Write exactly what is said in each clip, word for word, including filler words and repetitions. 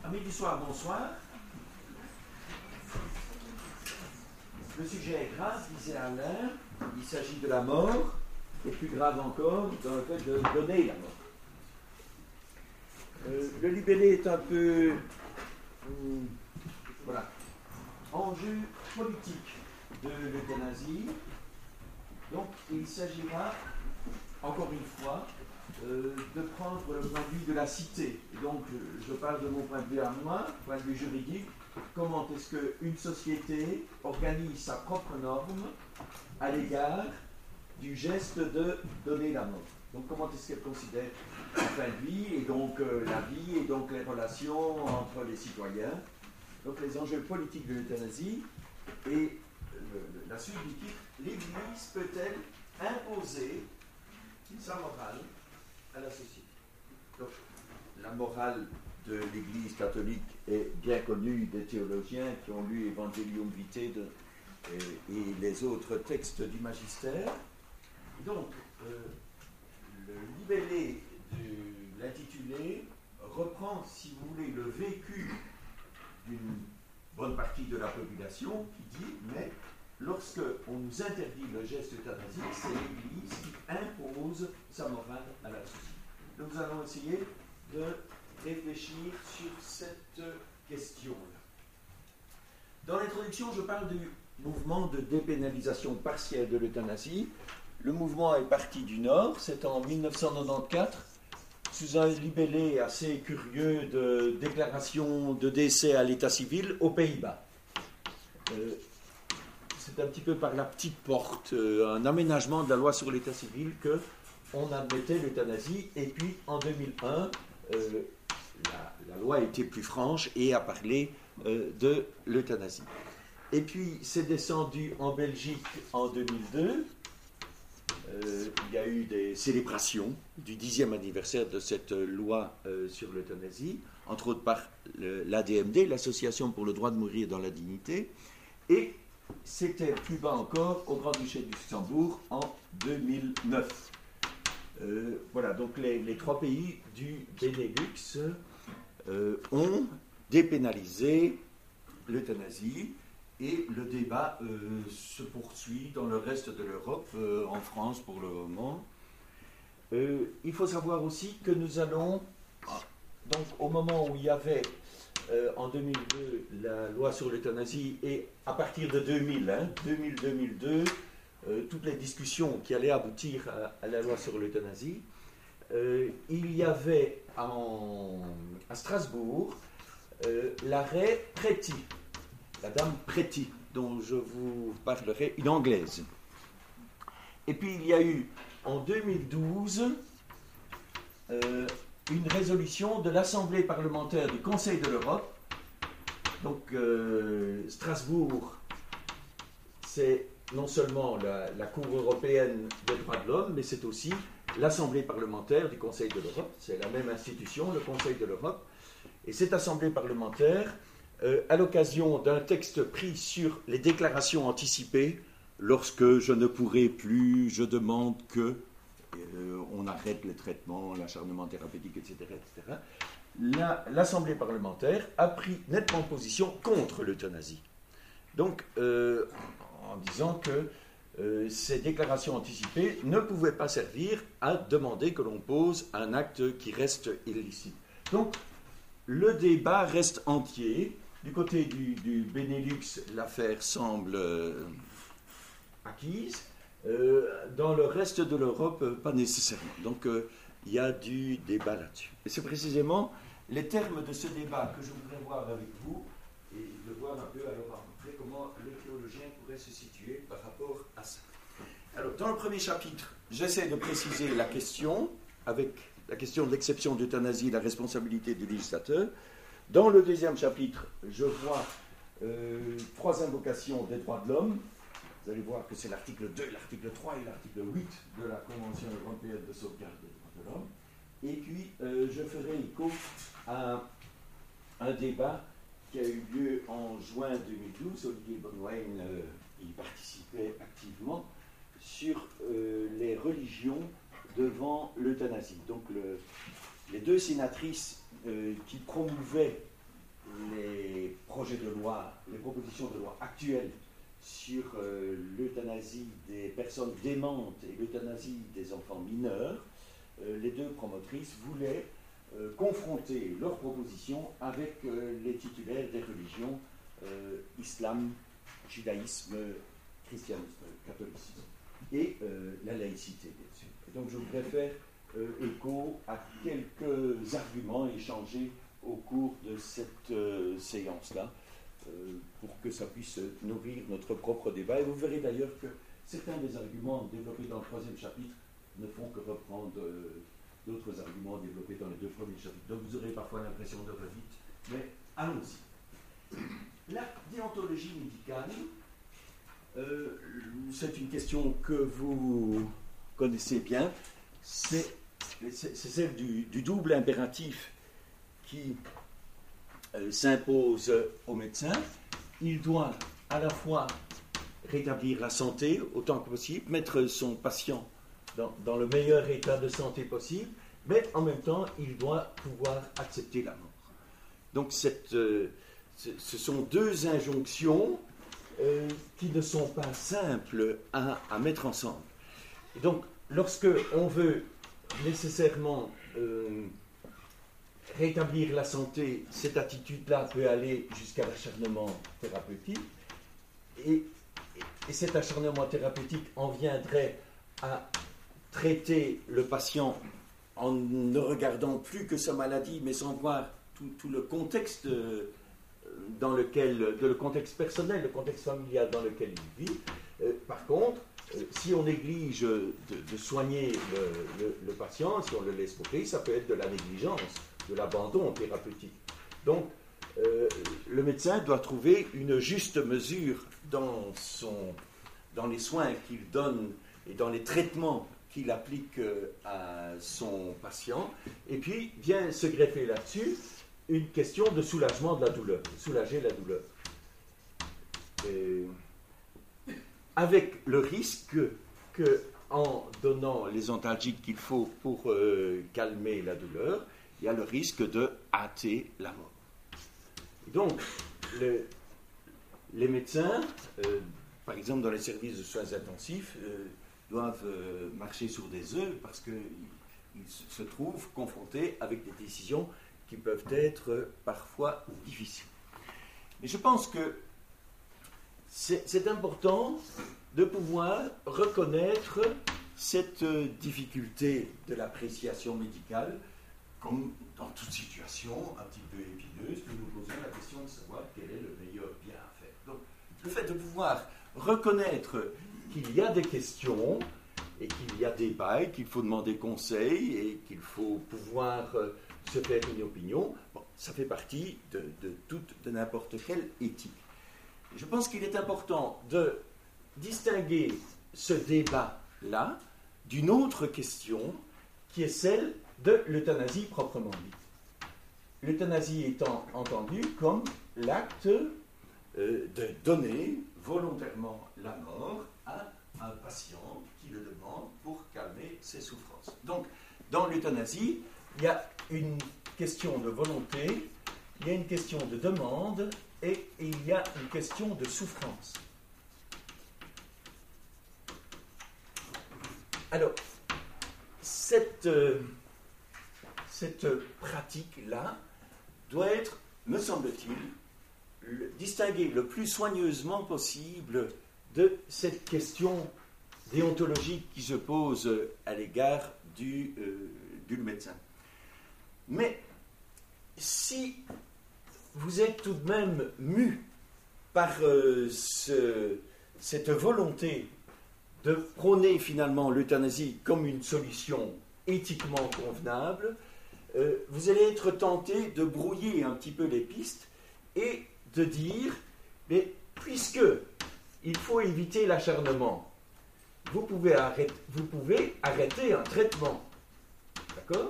Amis du soir, bonsoir. Le sujet est grave, disait Alain. Il s'agit de la mort, et plus grave encore, dans le fait de donner la mort. Euh, le libellé est un peu... Hum, voilà. Enjeu politique de l'euthanasie. Donc, il s'agira, encore une fois, euh, de prendre le point de vue de la cité. Et donc, je parle de mon point de vue à moi, point de vue juridique. Comment est-ce qu'une société organise sa propre norme à l'égard du geste de donner la mort. Donc, comment est-ce qu'elle considère la fin de vie, et donc euh, la vie, et donc les relations entre les citoyens. Donc, les enjeux politiques de l'euthanasie. Et le, le, la suite du titre, l'Église peut-elle imposer sa morale à la société? Donc, la morale de l'Église catholique est bien connue des théologiens qui ont lu Evangelium Vitae de, et, et les autres textes du magistère. Donc, euh, le libellé de l'intitulé reprend, si vous voulez, le vécu d'une bonne partie de la population qui dit, mais lorsque on nous interdit le geste euthanasique, c'est l'Église qui impose sa morale à la société. Donc nous allons essayer de réfléchir sur cette question-là. Dans l'introduction, je parle du mouvement de dépénalisation partielle de l'euthanasie. Le mouvement est parti du Nord, c'est en mille neuf cent quatre-vingt-quatorze, sous un libellé assez curieux de déclaration de décès à l'état civil aux Pays-Bas. Euh, c'est un petit peu par la petite porte, euh, un aménagement de la loi sur l'état civil qu'on admettait l'euthanasie, et puis en deux mille un, euh, la, la loi a été plus franche et a parlé euh, de l'euthanasie. Et puis c'est descendu en Belgique en deux mille deux. Euh, il y a eu des célébrations du dixième anniversaire de cette loi euh, sur l'euthanasie, entre autres par l'A D M D, l'Association pour le droit de mourir dans la dignité, et c'était plus bas encore au Grand-Duché du Luxembourg en deux mille neuf. Euh, voilà, donc les, les trois pays du Benelux euh, ont dépénalisé l'euthanasie. Et le débat euh, se poursuit dans le reste de l'Europe, euh, en France pour le moment. Euh, il faut savoir aussi que nous allons, donc au moment où il y avait euh, en deux mille deux la loi sur l'euthanasie, et à partir de deux mille, hein, deux mille deux mille deux, euh, toutes les discussions qui allaient aboutir à, à la loi sur l'euthanasie, euh, il y avait en, à Strasbourg euh, l'arrêt Preti. La dame Preti, dont je vous parlerai, une anglaise. Et puis il y a eu en deux mille douze euh, une résolution de l'Assemblée parlementaire du Conseil de l'Europe. Donc euh, Strasbourg, c'est non seulement la, la Cour européenne des droits de l'homme, mais c'est aussi l'Assemblée parlementaire du Conseil de l'Europe. C'est la même institution, le Conseil de l'Europe. Et cette Assemblée parlementaire, Euh, à l'occasion d'un texte pris sur les déclarations anticipées, lorsque je ne pourrai plus, je demande que euh, on arrête les traitements, l'acharnement thérapeutique, et cetera, et cetera. La, l'Assemblée parlementaire a pris nettement position contre l'euthanasie. Donc, euh, en disant que euh, ces déclarations anticipées ne pouvaient pas servir à demander que l'on pose un acte qui reste illicite. Donc, le débat reste entier. Du côté du, du Benelux, l'affaire semble euh, acquise. Euh, dans le reste de l'Europe, euh, pas nécessairement. Donc, euh, il y a du débat là-dessus. Et c'est précisément les termes de ce débat que je voudrais voir avec vous, et de voir un peu, alors après, comment le théologien pourrait se situer par rapport à ça. Alors, dans le premier chapitre, j'essaie de préciser la question, avec la question de l'exception d'euthanasie, la responsabilité du législateur. Dans le deuxième chapitre, je vois euh, trois invocations des droits de l'homme. Vous allez voir que c'est l'article deux, l'article trois et l'article huit de la Convention européenne de sauvegarde des droits de l'homme. Et puis, euh, je ferai écho à un débat qui a eu lieu en juin deux mille douze. Olivier Bonnewein euh, y participait activement sur euh, les religions devant l'euthanasie. Donc, le, les deux sénatrices Euh, qui promouvait les projets de loi, les propositions de loi actuelles sur euh, l'euthanasie des personnes démentes et l'euthanasie des enfants mineurs, euh, les deux promotrices voulaient euh, confronter leurs propositions avec euh, les titulaires des religions euh, islam, judaïsme, christianisme, catholicisme et euh, la laïcité, bien sûr. Et donc je voudrais faire euh, écho à quelques arguments échangés au cours de cette euh, séance-là, euh, pour que ça puisse nourrir notre propre débat. Et vous verrez d'ailleurs que certains des arguments développés dans le troisième chapitre ne font que reprendre euh, d'autres arguments développés dans les deux premiers chapitres. Donc vous aurez parfois l'impression de revite, mais allons-y. La déontologie médicale, euh, c'est une question que vous connaissez bien, c'est, c'est, c'est celle du, du double impératif qui euh, s'impose au médecin. Il doit à la fois rétablir la santé autant que possible, mettre son patient dans, dans le meilleur état de santé possible, mais en même temps, il doit pouvoir accepter la mort. Donc cette, euh, ce, ce sont deux injonctions euh, qui ne sont pas simples à, à mettre ensemble. Et donc, lorsque on veut nécessairement euh, rétablir la santé, cette attitude-là peut aller jusqu'à l'acharnement thérapeutique, et, et cet acharnement thérapeutique en viendrait à traiter le patient en ne regardant plus que sa maladie, mais sans voir tout, tout le contexte euh, dans lequel, de le contexte personnel, le contexte familial dans lequel il vit. Euh, par contre, euh, si on néglige de, de soigner le, le, le patient, si on le laisse mourir, ça peut être de la négligence, de l'abandon thérapeutique. Donc, euh, le médecin doit trouver une juste mesure dans, son, dans les soins qu'il donne et dans les traitements qu'il applique à son patient, et puis vient se greffer là-dessus une question de soulagement de la douleur, de soulager la douleur. Et avec le risque que, en donnant les antalgiques qu'il faut pour euh, calmer la douleur, il y a le risque de hâter la mort. Et donc, le, les médecins, euh, par exemple dans les services de soins intensifs, euh, doivent euh, marcher sur des œufs parce qu'ils se trouvent confrontés avec des décisions qui peuvent être euh, parfois difficiles. Mais je pense que c'est, c'est important de pouvoir reconnaître cette euh, difficulté de l'appréciation médicale, comme dans toute situation un petit peu épineuse, que nous posons la question de savoir quel est le meilleur bien à faire. Donc, le fait de pouvoir reconnaître qu'il y a des questions et qu'il y a débat et qu'il faut demander conseil et qu'il faut pouvoir euh, se faire une opinion, bon, ça fait partie de, de, toute, de n'importe quelle éthique. Je pense qu'il est important de distinguer ce débat-là d'une autre question qui est celle de l'euthanasie proprement dite. L'euthanasie étant entendue comme l'acte euh, de donner volontairement la mort à un patient qui le demande pour calmer ses souffrances. Donc, dans l'euthanasie, il y a une question de volonté, il y a une question de demande et, et il y a une question de souffrance. Alors, cette, euh, cette pratique-là doit être, me semble-t-il, le, distinguée le plus soigneusement possible de cette question déontologique qui se pose à l'égard du, euh, du médecin. Mais si vous êtes tout de même mu par euh, ce, cette volonté de prôner finalement l'euthanasie comme une solution éthiquement convenable, euh, vous allez être tenté de brouiller un petit peu les pistes et de dire, mais puisque il faut éviter l'acharnement, vous pouvez arrêter, vous pouvez arrêter un traitement. D'accord ?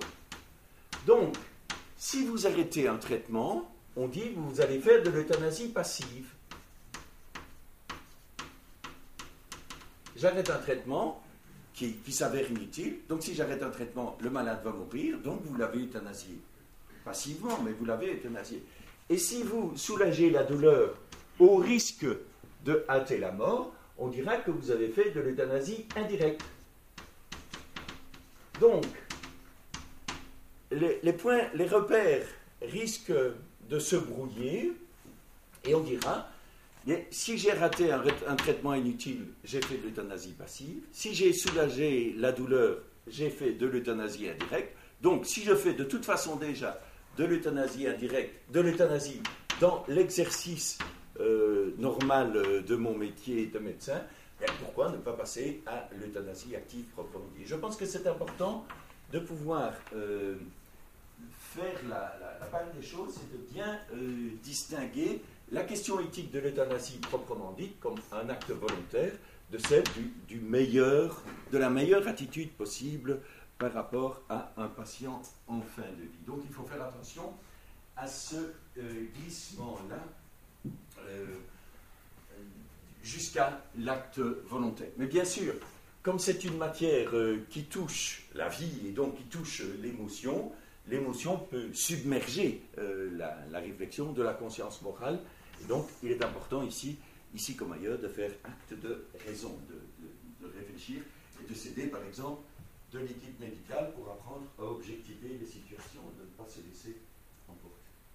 Donc, si vous arrêtez un traitement, on dit que vous allez faire de l'euthanasie passive. J'arrête un traitement qui, qui s'avère inutile, donc si j'arrête un traitement, le malade va mourir, donc vous l'avez euthanasié. passivement, mais vous l'avez euthanasié. Et si vous soulagez la douleur au risque de hâter la mort, on dira que vous avez fait de l'euthanasie indirecte. Donc, les, les points, les repères risquent de se brouiller, et on dira, mais si j'ai raté un, un traitement inutile, j'ai fait de l'euthanasie passive. Si j'ai soulagé la douleur, j'ai fait de l'euthanasie indirecte. Donc, si je fais de toute façon déjà de l'euthanasie indirecte, de l'euthanasie dans l'exercice euh, normal de mon métier de médecin, bien, pourquoi ne pas passer à l'euthanasie active proprement dit? Je pense que c'est important de pouvoir euh, faire la, la, la part des choses et de bien euh, distinguer la question éthique de l'euthanasie proprement dite comme un acte volontaire de celle du, du meilleur, de la meilleure attitude possible par rapport à un patient en fin de vie. Donc il faut faire attention à ce euh, glissement-là euh, jusqu'à l'acte volontaire. Mais bien sûr, comme c'est une matière euh, qui touche la vie et donc qui touche euh, l'émotion, l'émotion peut submerger euh, la, la réflexion de la conscience morale. Et donc il est important ici, ici comme ailleurs, de faire acte de raison, de, de, de réfléchir et de s'aider par exemple de l'équipe médicale pour apprendre à objectiver les situations et de ne pas se laisser emporter.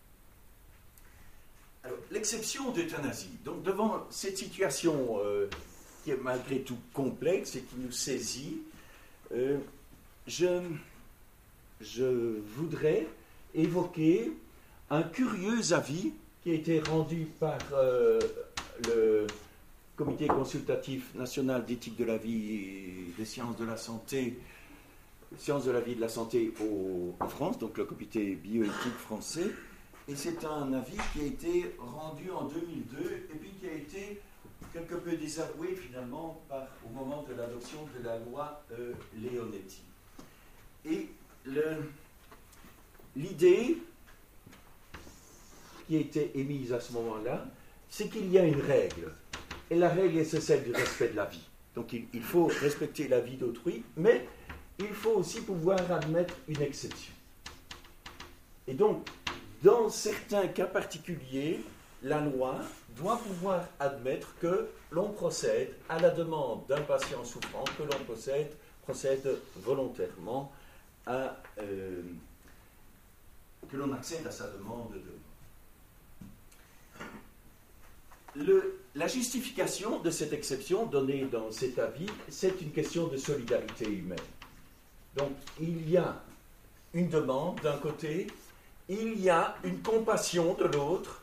Alors, l'exception d'euthanasie. Donc, devant cette situation euh, qui est malgré tout complexe et qui nous saisit, euh, je, je voudrais évoquer un curieux avis qui a été rendu par euh, le Comité consultatif national d'éthique de la vie et des sciences de la santé, sciences de la vie et de la santé au, en France, donc le comité bioéthique français, et c'est un avis qui a été rendu en deux mille deux et puis qui a été quelque peu désavoué finalement par, au moment de l'adoption de la loi euh, Leonetti. Et le, l'idée qui a été émise à ce moment-là, c'est qu'il y a une règle, et la règle c'est celle du respect de la vie. Donc il, il faut respecter la vie d'autrui, mais il faut aussi pouvoir admettre une exception. Et donc, dans certains cas particuliers, la loi doit pouvoir admettre que l'on procède à la demande d'un patient souffrant, que l'on procède, procède volontairement à... Euh, que l'on accède à sa demande de mort. Le, la justification de cette exception donnée dans cet avis, c'est une question de solidarité humaine. Donc, il y a une demande d'un côté, il y a une compassion de l'autre,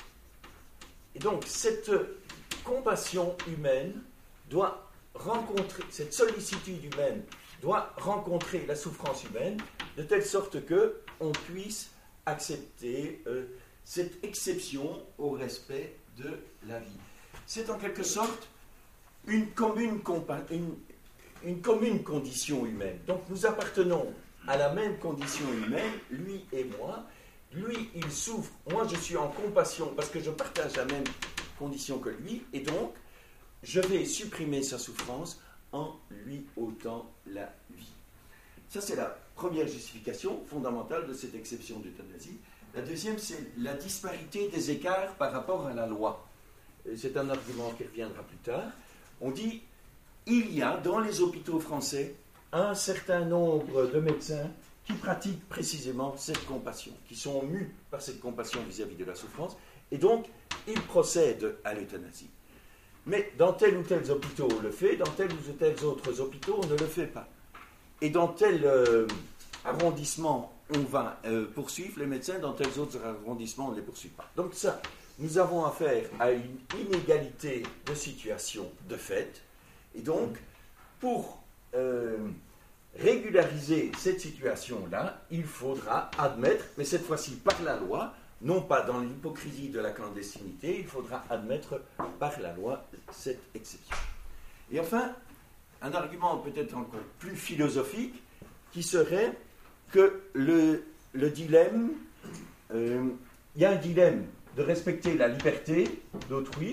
et donc cette compassion humaine doit rencontrer, cette sollicitude humaine doit rencontrer la souffrance humaine, de telle sorte que on puisse accepter euh, cette exception au respect de la vie. C'est en quelque sorte une commune, compa- une, une commune condition humaine. Donc nous appartenons à la même condition humaine, lui et moi. Lui, il souffre, moi je suis en compassion parce que je partage la même condition que lui, et donc je vais supprimer sa souffrance en lui ôtant la vie. Ça, c'est la première justification fondamentale de cette exception d'euthanasie. La deuxième, c'est la disparité des écarts par rapport à la loi. C'est un argument qui reviendra plus tard. On dit, il y a dans les hôpitaux français un certain nombre de médecins qui pratiquent précisément cette compassion, qui sont mus par cette compassion vis-à-vis de la souffrance, et donc ils procèdent à l'euthanasie. Mais dans tels ou tels hôpitaux on le fait, dans tels ou tels autres hôpitaux on ne le fait pas. Et dans tel euh, arrondissement on va euh, poursuivre les médecins, dans tels autres arrondissements on ne les poursuit pas. Donc ça, nous avons affaire à une inégalité de situation de fait, et donc pour euh, régulariser cette situation-là, il faudra admettre, mais cette fois-ci par la loi, non pas dans l'hypocrisie de la clandestinité, il faudra admettre par la loi cette exception. Et enfin, un argument peut-être encore plus philosophique, qui serait que le, le dilemme, euh, il y a un dilemme de respecter la liberté d'autrui,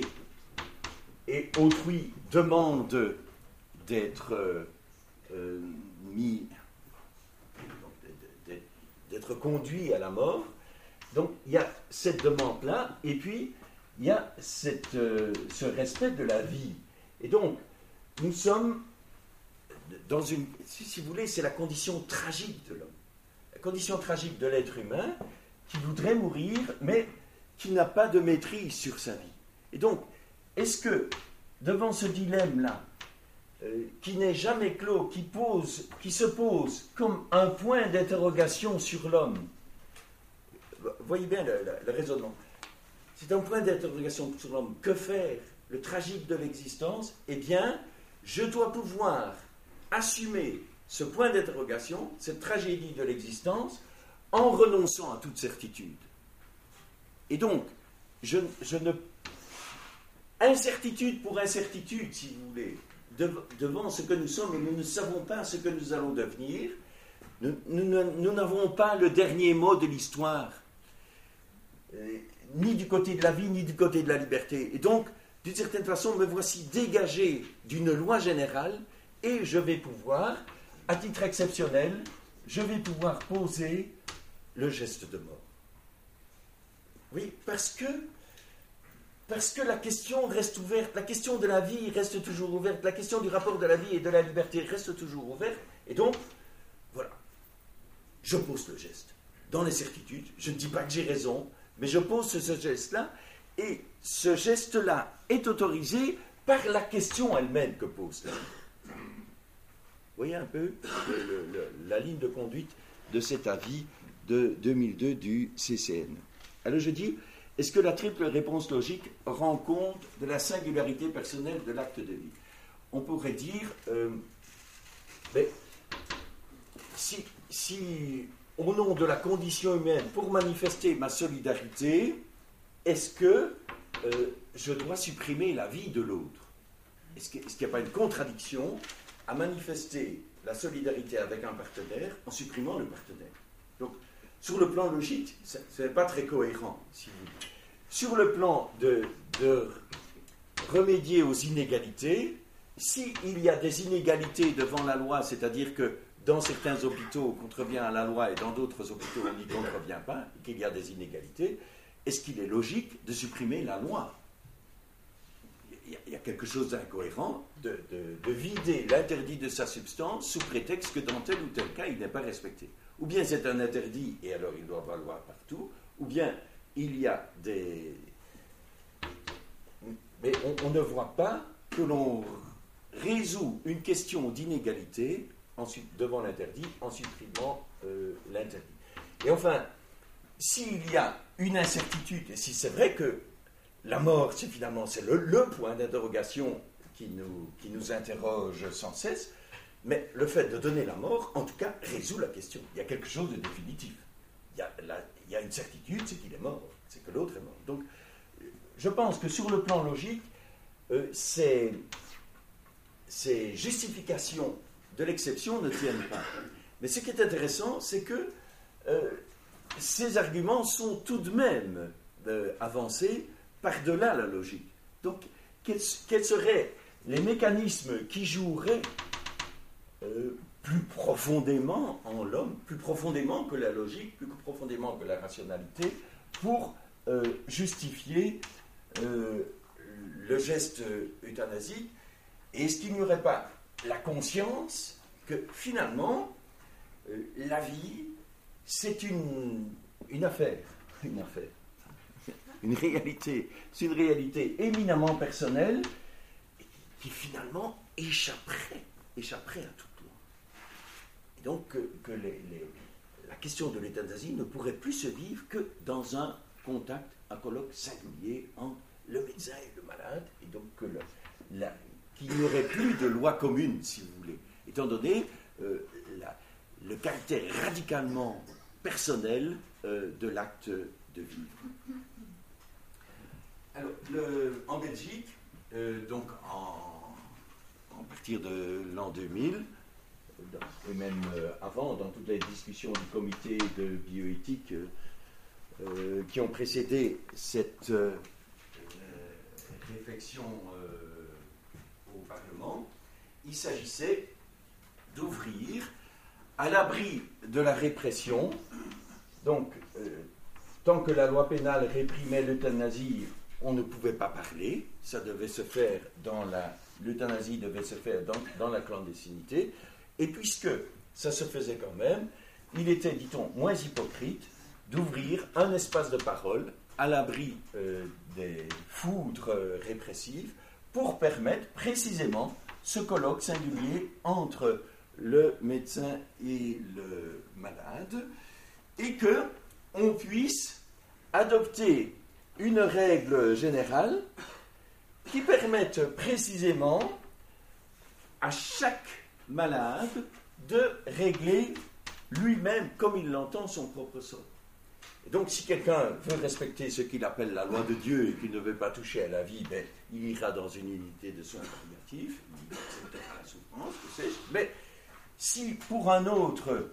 et autrui demande d'être euh, euh, mis, d'être conduit à la mort, Donc il y a cette demande-là, et puis il y a cette, euh, ce respect de la vie. Et donc, nous sommes dans une... Si, si vous voulez, c'est la condition tragique de l'homme. La condition tragique de l'être humain qui voudrait mourir, mais qui n'a pas de maîtrise sur sa vie. Et donc, est-ce que, devant ce dilemme-là, euh, qui n'est jamais clos, qui, pose, qui se pose comme un point d'interrogation sur l'homme, voyez bien le, le, le raisonnement, c'est un point d'interrogation sur l'homme. Que faire? Le tragique de l'existence? Eh bien, je dois pouvoir assumer ce point d'interrogation, cette tragédie de l'existence, en renonçant à toute certitude. Et donc, je, je ne... Incertitude pour incertitude, si vous voulez, devant ce que nous sommes, et nous ne savons pas ce que nous allons devenir, nous, nous, nous n'avons pas le dernier mot de l'histoire, euh, ni du côté de la vie, ni du côté de la liberté. Et donc, d'une certaine façon, me voici dégagé d'une loi générale, et je vais pouvoir, à titre exceptionnel, je vais pouvoir poser le geste de mort. Oui, parce que, parce que la question reste ouverte, la question de la vie reste toujours ouverte, la question du rapport de la vie et de la liberté reste toujours ouverte, et donc, voilà, je pose le geste. Dans l'incertitude, je ne dis pas que j'ai raison, mais je pose ce, ce geste-là, et ce geste-là est autorisé par la question elle-même que pose la vie. Vous voyez un peu le, le, le, la ligne de conduite de cet avis de deux mille deux du C C N. Alors je dis, est-ce que la triple réponse logique rend compte de la singularité personnelle de l'acte de vie? On pourrait dire, euh, mais si, si au nom de la condition humaine, pour manifester ma solidarité, est-ce que euh, je dois supprimer la vie de l'autre? Est-ce qu'il n'y a pas une contradiction à manifester la solidarité avec un partenaire en supprimant le partenaire? Donc, sur le plan logique, ce n'est pas très cohérent. Si vous... Sur le plan de, de remédier aux inégalités, s'il y a des inégalités devant la loi, c'est-à-dire que dans certains hôpitaux, on contrevient à la loi et dans d'autres hôpitaux, on n'y contrevient pas, et qu'il y a des inégalités, est-ce qu'il est logique de supprimer la loi? Il y a quelque chose d'incohérent de, de, de vider l'interdit de sa substance sous prétexte que dans tel ou tel cas, il n'est pas respecté. Ou bien c'est un interdit et alors il doit valoir partout, ou bien il y a des... Mais on, on ne voit pas que l'on résout une question d'inégalité ensuite, devant l'interdit en supprimant euh, l'interdit. Et enfin, s'il y a une incertitude, et si c'est vrai que la mort, c'est finalement c'est le, le point d'interrogation qui nous, qui nous interroge sans cesse, mais le fait de donner la mort, en tout cas, résout la question. Il y a quelque chose de définitif. Il y a, la, il y a une certitude, c'est qu'il est mort, c'est que l'autre est mort. Donc, je pense que sur le plan logique, euh, ces, ces justifications de l'exception ne tiennent pas. Mais ce qui est intéressant, c'est que euh, ces arguments sont tout de même euh, avancés par-delà la logique. Donc, quels, quels seraient les mécanismes qui joueraient euh, plus profondément en l'homme, plus profondément que la logique, plus profondément que la rationalité, pour euh, justifier euh, le geste euthanasique? Et est-ce qu'il n'y aurait pas la conscience que finalement, euh, la vie, c'est une, une affaire, une affaire. Une réalité, c'est une réalité éminemment personnelle qui finalement échapperait, échapperait à toute loi. Et donc que, que les, les, la question de l'euthanasie ne pourrait plus se vivre que dans un contact, un colloque singulier entre le médecin et le malade, et donc que le, la, qu'il n'y aurait plus de loi commune, si vous voulez, étant donné euh, la, le caractère radicalement personnel euh, de l'acte de vivre. Alors, le, en Belgique, euh, donc en, en partir de l'an deux mille, et même euh, avant, dans toutes les discussions du comité de bioéthique euh, euh, qui ont précédé cette euh, euh, réflexion euh, au Parlement, il s'agissait d'ouvrir à l'abri de la répression, donc euh, tant que la loi pénale réprimait l'euthanasie, on ne pouvait pas parler, ça devait se faire dans la... L'euthanasie devait se faire dans, dans la clandestinité, et puisque ça se faisait quand même, il était, dit-on, moins hypocrite d'ouvrir un espace de parole à l'abri euh, des foudres euh, répressives pour permettre précisément ce colloque singulier entre le médecin et le malade, et que on puisse adopter une règle générale qui permette précisément à chaque malade de régler lui-même, comme il l'entend, son propre sort. Et donc, si quelqu'un veut respecter ce qu'il appelle la loi de Dieu et qu'il ne veut pas toucher à la vie, ben, il ira dans une unité de soins palliatifs, il acceptera la souffrance, que sais-je. Mais si pour un autre,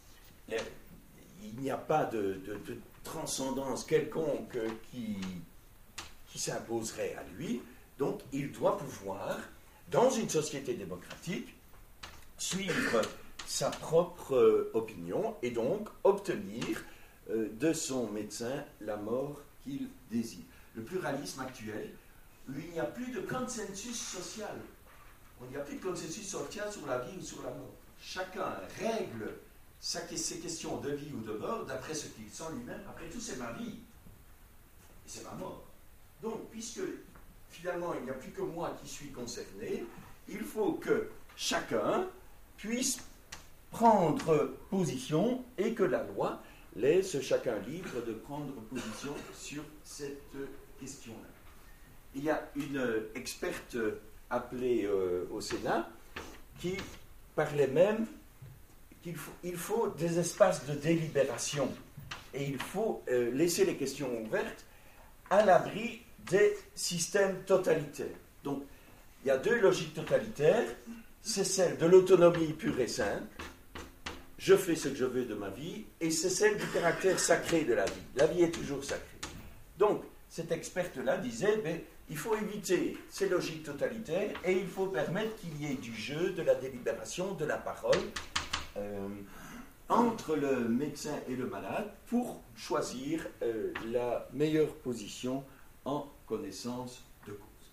il n'y a pas de, de, de transcendance quelconque qui, qui s'imposerait à lui, donc il doit pouvoir, dans une société démocratique, suivre sa propre euh, opinion et donc obtenir euh, de son médecin la mort qu'il désire. Le pluralisme actuel, où il n'y a plus de consensus social. Il n'y a plus de consensus social sur la vie ou sur la mort. Chacun règle sa, ses questions de vie ou de mort d'après ce qu'il sent lui-même. Après tout, c'est ma vie et c'est ma mort. Donc, puisque finalement, il n'y a plus que moi qui suis concerné, il faut que chacun puisse prendre position et que la loi laisse chacun libre de prendre position sur cette question-là. Il y a une experte appelée euh, au Sénat qui parlait même qu'il faut, il faut des espaces de délibération et il faut euh, laisser les questions ouvertes à l'abri des systèmes totalitaires. Donc, il y a deux logiques totalitaires. C'est celle de l'autonomie pure et simple. Je fais ce que je veux de ma vie, et c'est celle du caractère sacré de la vie. La vie est toujours sacrée. Donc, cette experte-là disait, ben, il faut éviter ces logiques totalitaires, et il faut permettre qu'il y ait du jeu, de la délibération, de la parole, euh, entre le médecin et le malade, pour choisir euh, la meilleure position en connaissance de cause.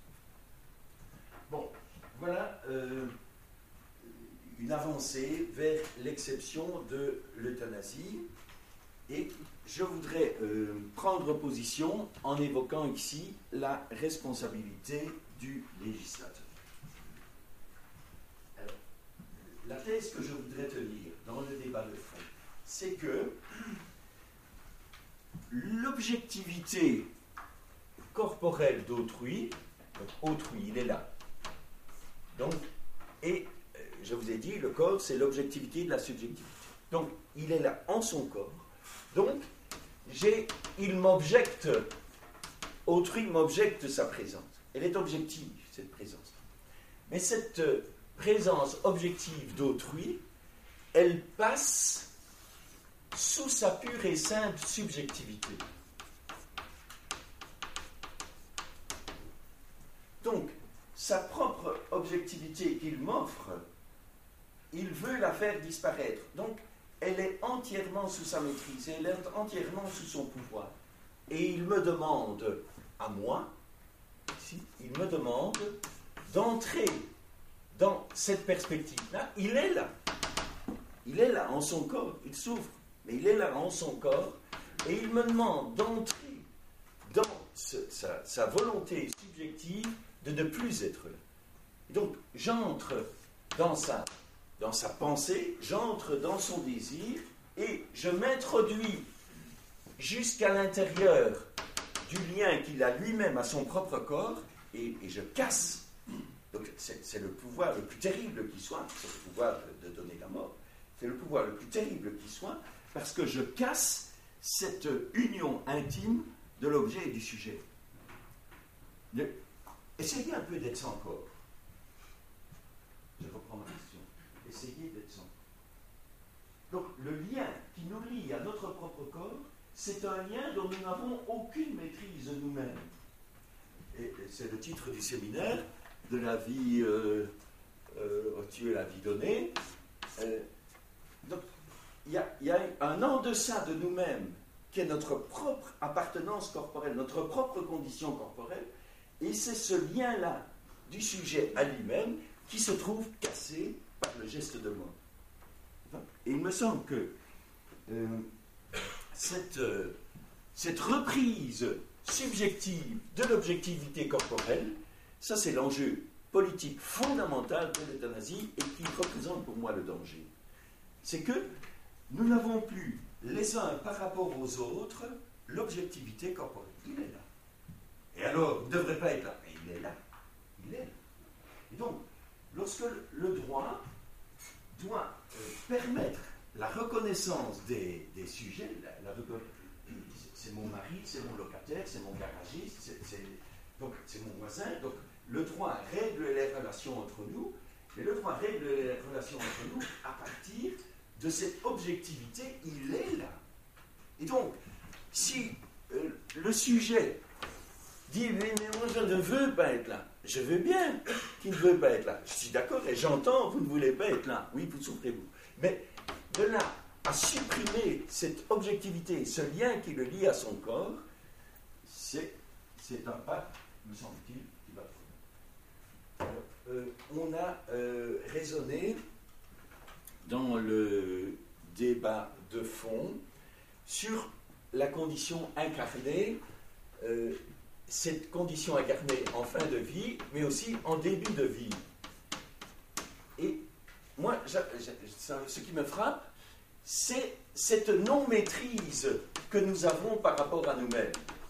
Bon, voilà euh, une avancée vers l'exception de l'euthanasie. Et je voudrais euh, prendre position en évoquant ici la responsabilité du législateur. Alors, la thèse que je voudrais tenir dans le débat de fond, c'est que l'objectivité corporelle d'autrui, donc autrui, il est là. Donc, et euh, je vous ai dit, le corps, c'est l'objectivité de la subjectivité. Donc, il est là en son corps. Donc, j'ai, il m'objecte, autrui m'objecte sa présence. Elle est objective, cette présence. Mais cette présence objective d'autrui, elle passe sous sa pure et simple subjectivité. Donc, sa propre objectivité qu'il m'offre, il veut la faire disparaître. Donc, elle est entièrement sous sa maîtrise, elle est entièrement sous son pouvoir. Et il me demande, à moi, ici, il me demande d'entrer dans cette perspective-là. Il est là. Il est là en son corps. Il souffre, mais il est là en son corps. Et il me demande d'entrer dans ce, sa, sa volonté subjective de ne plus être là. Et donc, j'entre dans sa, dans sa pensée, j'entre dans son désir, et je m'introduis jusqu'à l'intérieur du lien qu'il a lui-même à son propre corps, et, et je casse. Donc, c'est, c'est le pouvoir le plus terrible qui soit, c'est le pouvoir de, de donner la mort, c'est le pouvoir le plus terrible qui soit, parce que je casse cette union intime de l'objet et du sujet. Le, essayez un peu d'être sans corps. Je reprends ma question. Essayez d'être sans corps. Donc, le lien qui nous lie à notre propre corps, c'est un lien dont nous n'avons aucune maîtrise de nous-mêmes. Et, et c'est le titre du séminaire, de la vie euh, euh, tu es la vie donnée. Euh, donc, il y, y a un en-deçà de nous-mêmes qui est notre propre appartenance corporelle, notre propre condition corporelle, et c'est ce lien-là du sujet à lui-même qui se trouve cassé par le geste de mort. Et il me semble que euh, cette, euh, cette reprise subjective de l'objectivité corporelle, ça c'est l'enjeu politique fondamental de l'euthanasie et qui représente pour moi le danger. C'est que nous n'avons plus les uns par rapport aux autres l'objectivité corporelle. Il est là. Et alors, il ne devrait pas être là. Mais il est là. Il est là. Et donc, lorsque le droit doit euh, permettre la reconnaissance des, des sujets, la, la, c'est mon mari, c'est mon locataire, c'est mon garagiste, c'est, c'est, donc c'est mon voisin, donc le droit règle les relations entre nous, et le droit règle les relations entre nous à partir de cette objectivité, il est là. Et donc, si euh, le sujet dit mais, mais moi je ne veux pas être là, je veux bien qu'il ne veut pas être là, je suis d'accord et j'entends, vous ne voulez pas être là, oui, vous souffrez vous, mais de là à supprimer cette objectivité, ce lien qui le lie à son corps, c'est, c'est un pas, me semble-t-il, qui va trop loin. Euh, on a euh, raisonné dans le débat de fond sur la condition incarnée, euh, cette condition incarnée en fin de vie, mais aussi en début de vie. Et moi, ce qui me frappe, c'est cette non-maîtrise que nous avons par rapport à nous-mêmes.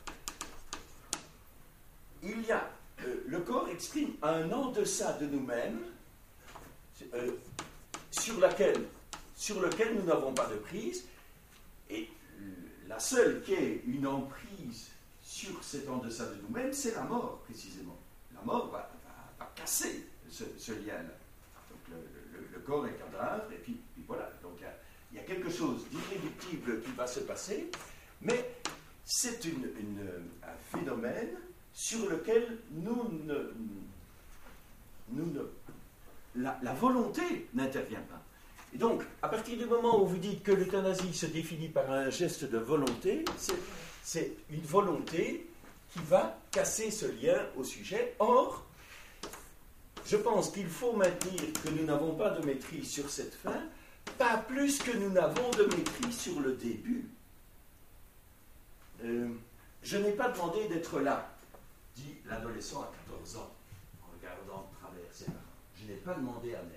Il y a, euh, le corps exprime un en-deçà de nous-mêmes, euh, sur, laquelle, sur lequel nous n'avons pas de prise, et la seule qui ait une emprise sur cet en-deçà de nous-mêmes, c'est la mort, précisément. La mort va, va, va casser ce, ce lien-là. Donc le, le, le corps est cadavre, et puis, puis voilà. Donc il y, a, il y a quelque chose d'irréductible qui va se passer, mais c'est une, une, un phénomène sur lequel nous ne... Nous ne la, la volonté n'intervient pas. Et donc, à partir du moment où vous dites que l'euthanasie se définit par un geste de volonté, c'est, c'est une volonté qui va casser ce lien au sujet. Or, je pense qu'il faut maintenir que nous n'avons pas de maîtrise sur cette fin, pas plus que nous n'avons de maîtrise sur le début. Euh, je n'ai pas demandé d'être là, dit l'adolescent à quatorze ans, en regardant de travers ses parents. Je n'ai pas demandé à naître.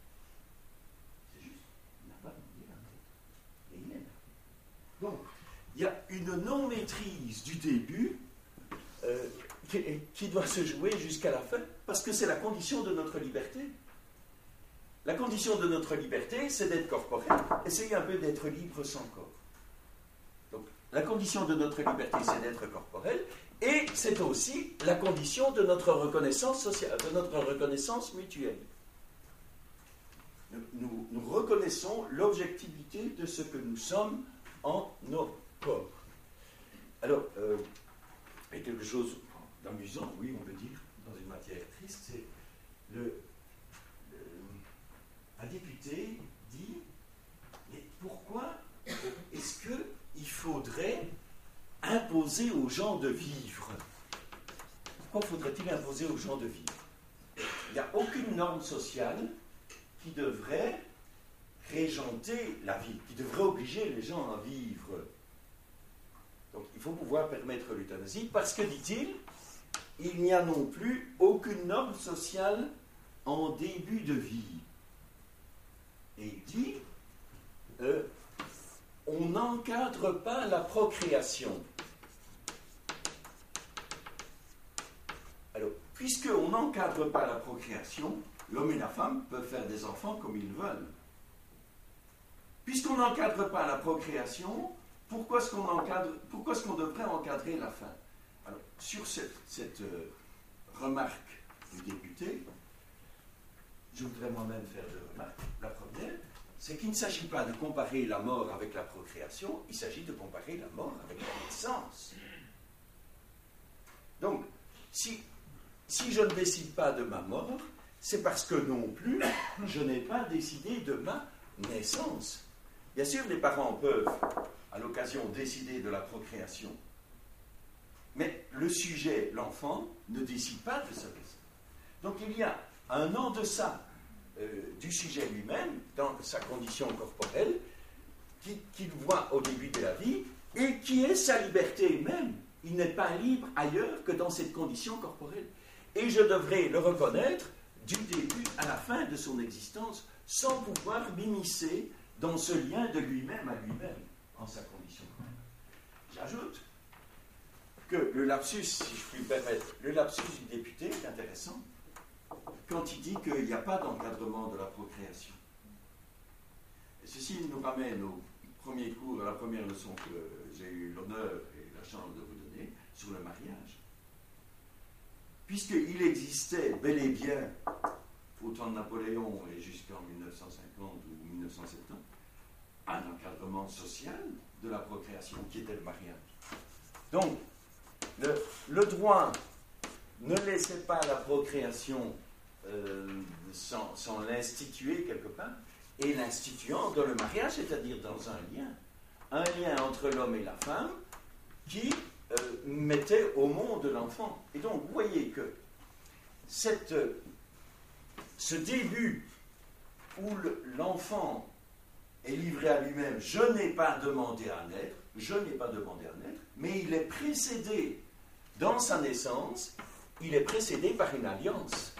Et il est là. Donc, il y a une non-maîtrise du début euh, qui, qui doit se jouer jusqu'à la fin, parce que c'est la condition de notre liberté. La condition de notre liberté, c'est d'être corporel. Essayez un peu d'être libre sans corps. Donc, la condition de notre liberté, c'est d'être corporel, et c'est aussi la condition de notre reconnaissance sociale, de notre reconnaissance mutuelle. Nous, nous reconnaissons l'objectivité de ce que nous sommes en nos corps. Alors, euh, il y a quelque chose d'amusant, oui, on peut dire, dans une matière triste, c'est le, le un député dit, mais pourquoi est-ce qu'il faudrait imposer aux gens de vivre? Pourquoi faudrait-il imposer aux gens de vivre? Il n'y a aucune norme sociale qui devrait régenter la vie, qui devrait obliger les gens à vivre. Donc il faut pouvoir permettre l'euthanasie parce que, dit-il, il n'y a non plus aucune norme sociale en début de vie. Et il dit, euh, on n'encadre pas la procréation. Alors, puisqu'on n'encadre pas la procréation, l'homme et la femme peuvent faire des enfants comme ils veulent. Puisqu'on n'encadre pas la procréation, pourquoi est-ce qu'on encadre, pourquoi est-ce qu'on devrait encadrer la fin? Alors, sur cette, cette euh, remarque du député, je voudrais moi-même faire deux remarques. La première, c'est qu'il ne s'agit pas de comparer la mort avec la procréation, il s'agit de comparer la mort avec la naissance. Donc, si, si je ne décide pas de ma mort, c'est parce que non plus, je n'ai pas décidé de ma naissance. Bien sûr, les parents peuvent à l'occasion, décider de la procréation. Mais le sujet, l'enfant, ne décide pas de sa raison. Donc il y a un en deçà euh, du sujet lui-même, dans sa condition corporelle, qu'il qui voit au début de la vie, et qui est sa liberté même. Il n'est pas libre ailleurs que dans cette condition corporelle. Et je devrais le reconnaître du début à la fin de son existence, sans pouvoir m'immiscer dans ce lien de lui-même à lui-même, en sa condition corporelle. J'ajoute que le lapsus, si je puis me permettre, le lapsus du député est intéressant quand il dit qu'il n'y a pas d'encadrement de la procréation. Et ceci nous ramène au premier cours, à la première leçon que j'ai eu l'honneur et la chance de vous donner, sur le mariage. Puisqu'il existait bel et bien, au temps de Napoléon et jusqu'en mille neuf cent cinquante ou mille neuf cent soixante-dix, un encadrement social de la procréation qui était le mariage. Donc, le, le droit ne laissait pas la procréation euh, sans, sans l'instituer quelque part, et l'instituant dans le mariage, c'est-à-dire dans un lien, un lien entre l'homme et la femme qui euh, mettait au monde l'enfant. Et donc, vous voyez que cette, ce début où le, l'enfant est livré à lui-même, je n'ai pas demandé à naître, je n'ai pas demandé à naître, mais il est précédé, dans sa naissance, il est précédé par une alliance.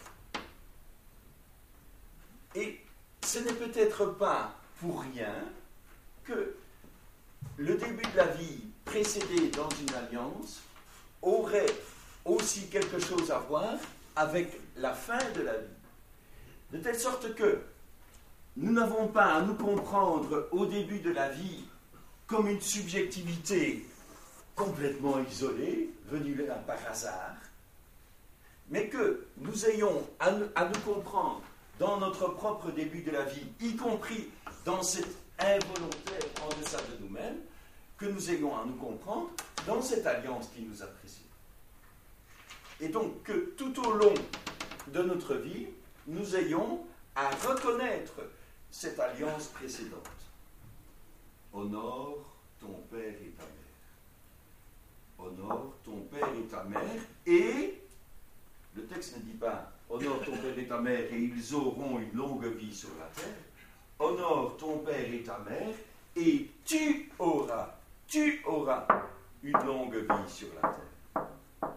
Et ce n'est peut-être pas pour rien que le début de la vie précédé dans une alliance aurait aussi quelque chose à voir avec la fin de la vie. De telle sorte que nous n'avons pas à nous comprendre au début de la vie comme une subjectivité complètement isolée, venue là par hasard, mais que nous ayons à nous, à nous comprendre dans notre propre début de la vie, y compris dans cet involontaire en deçà de nous-mêmes, que nous ayons à nous comprendre dans cette alliance qui nous a précédés. Et donc que tout au long de notre vie, nous ayons à reconnaître cette alliance précédente. Honore ton père et ta mère. Honore ton père et ta mère, et le texte ne dit pas honore ton père et ta mère et ils auront une longue vie sur la terre. Honore ton père et ta mère et tu auras, tu auras une longue vie sur la terre.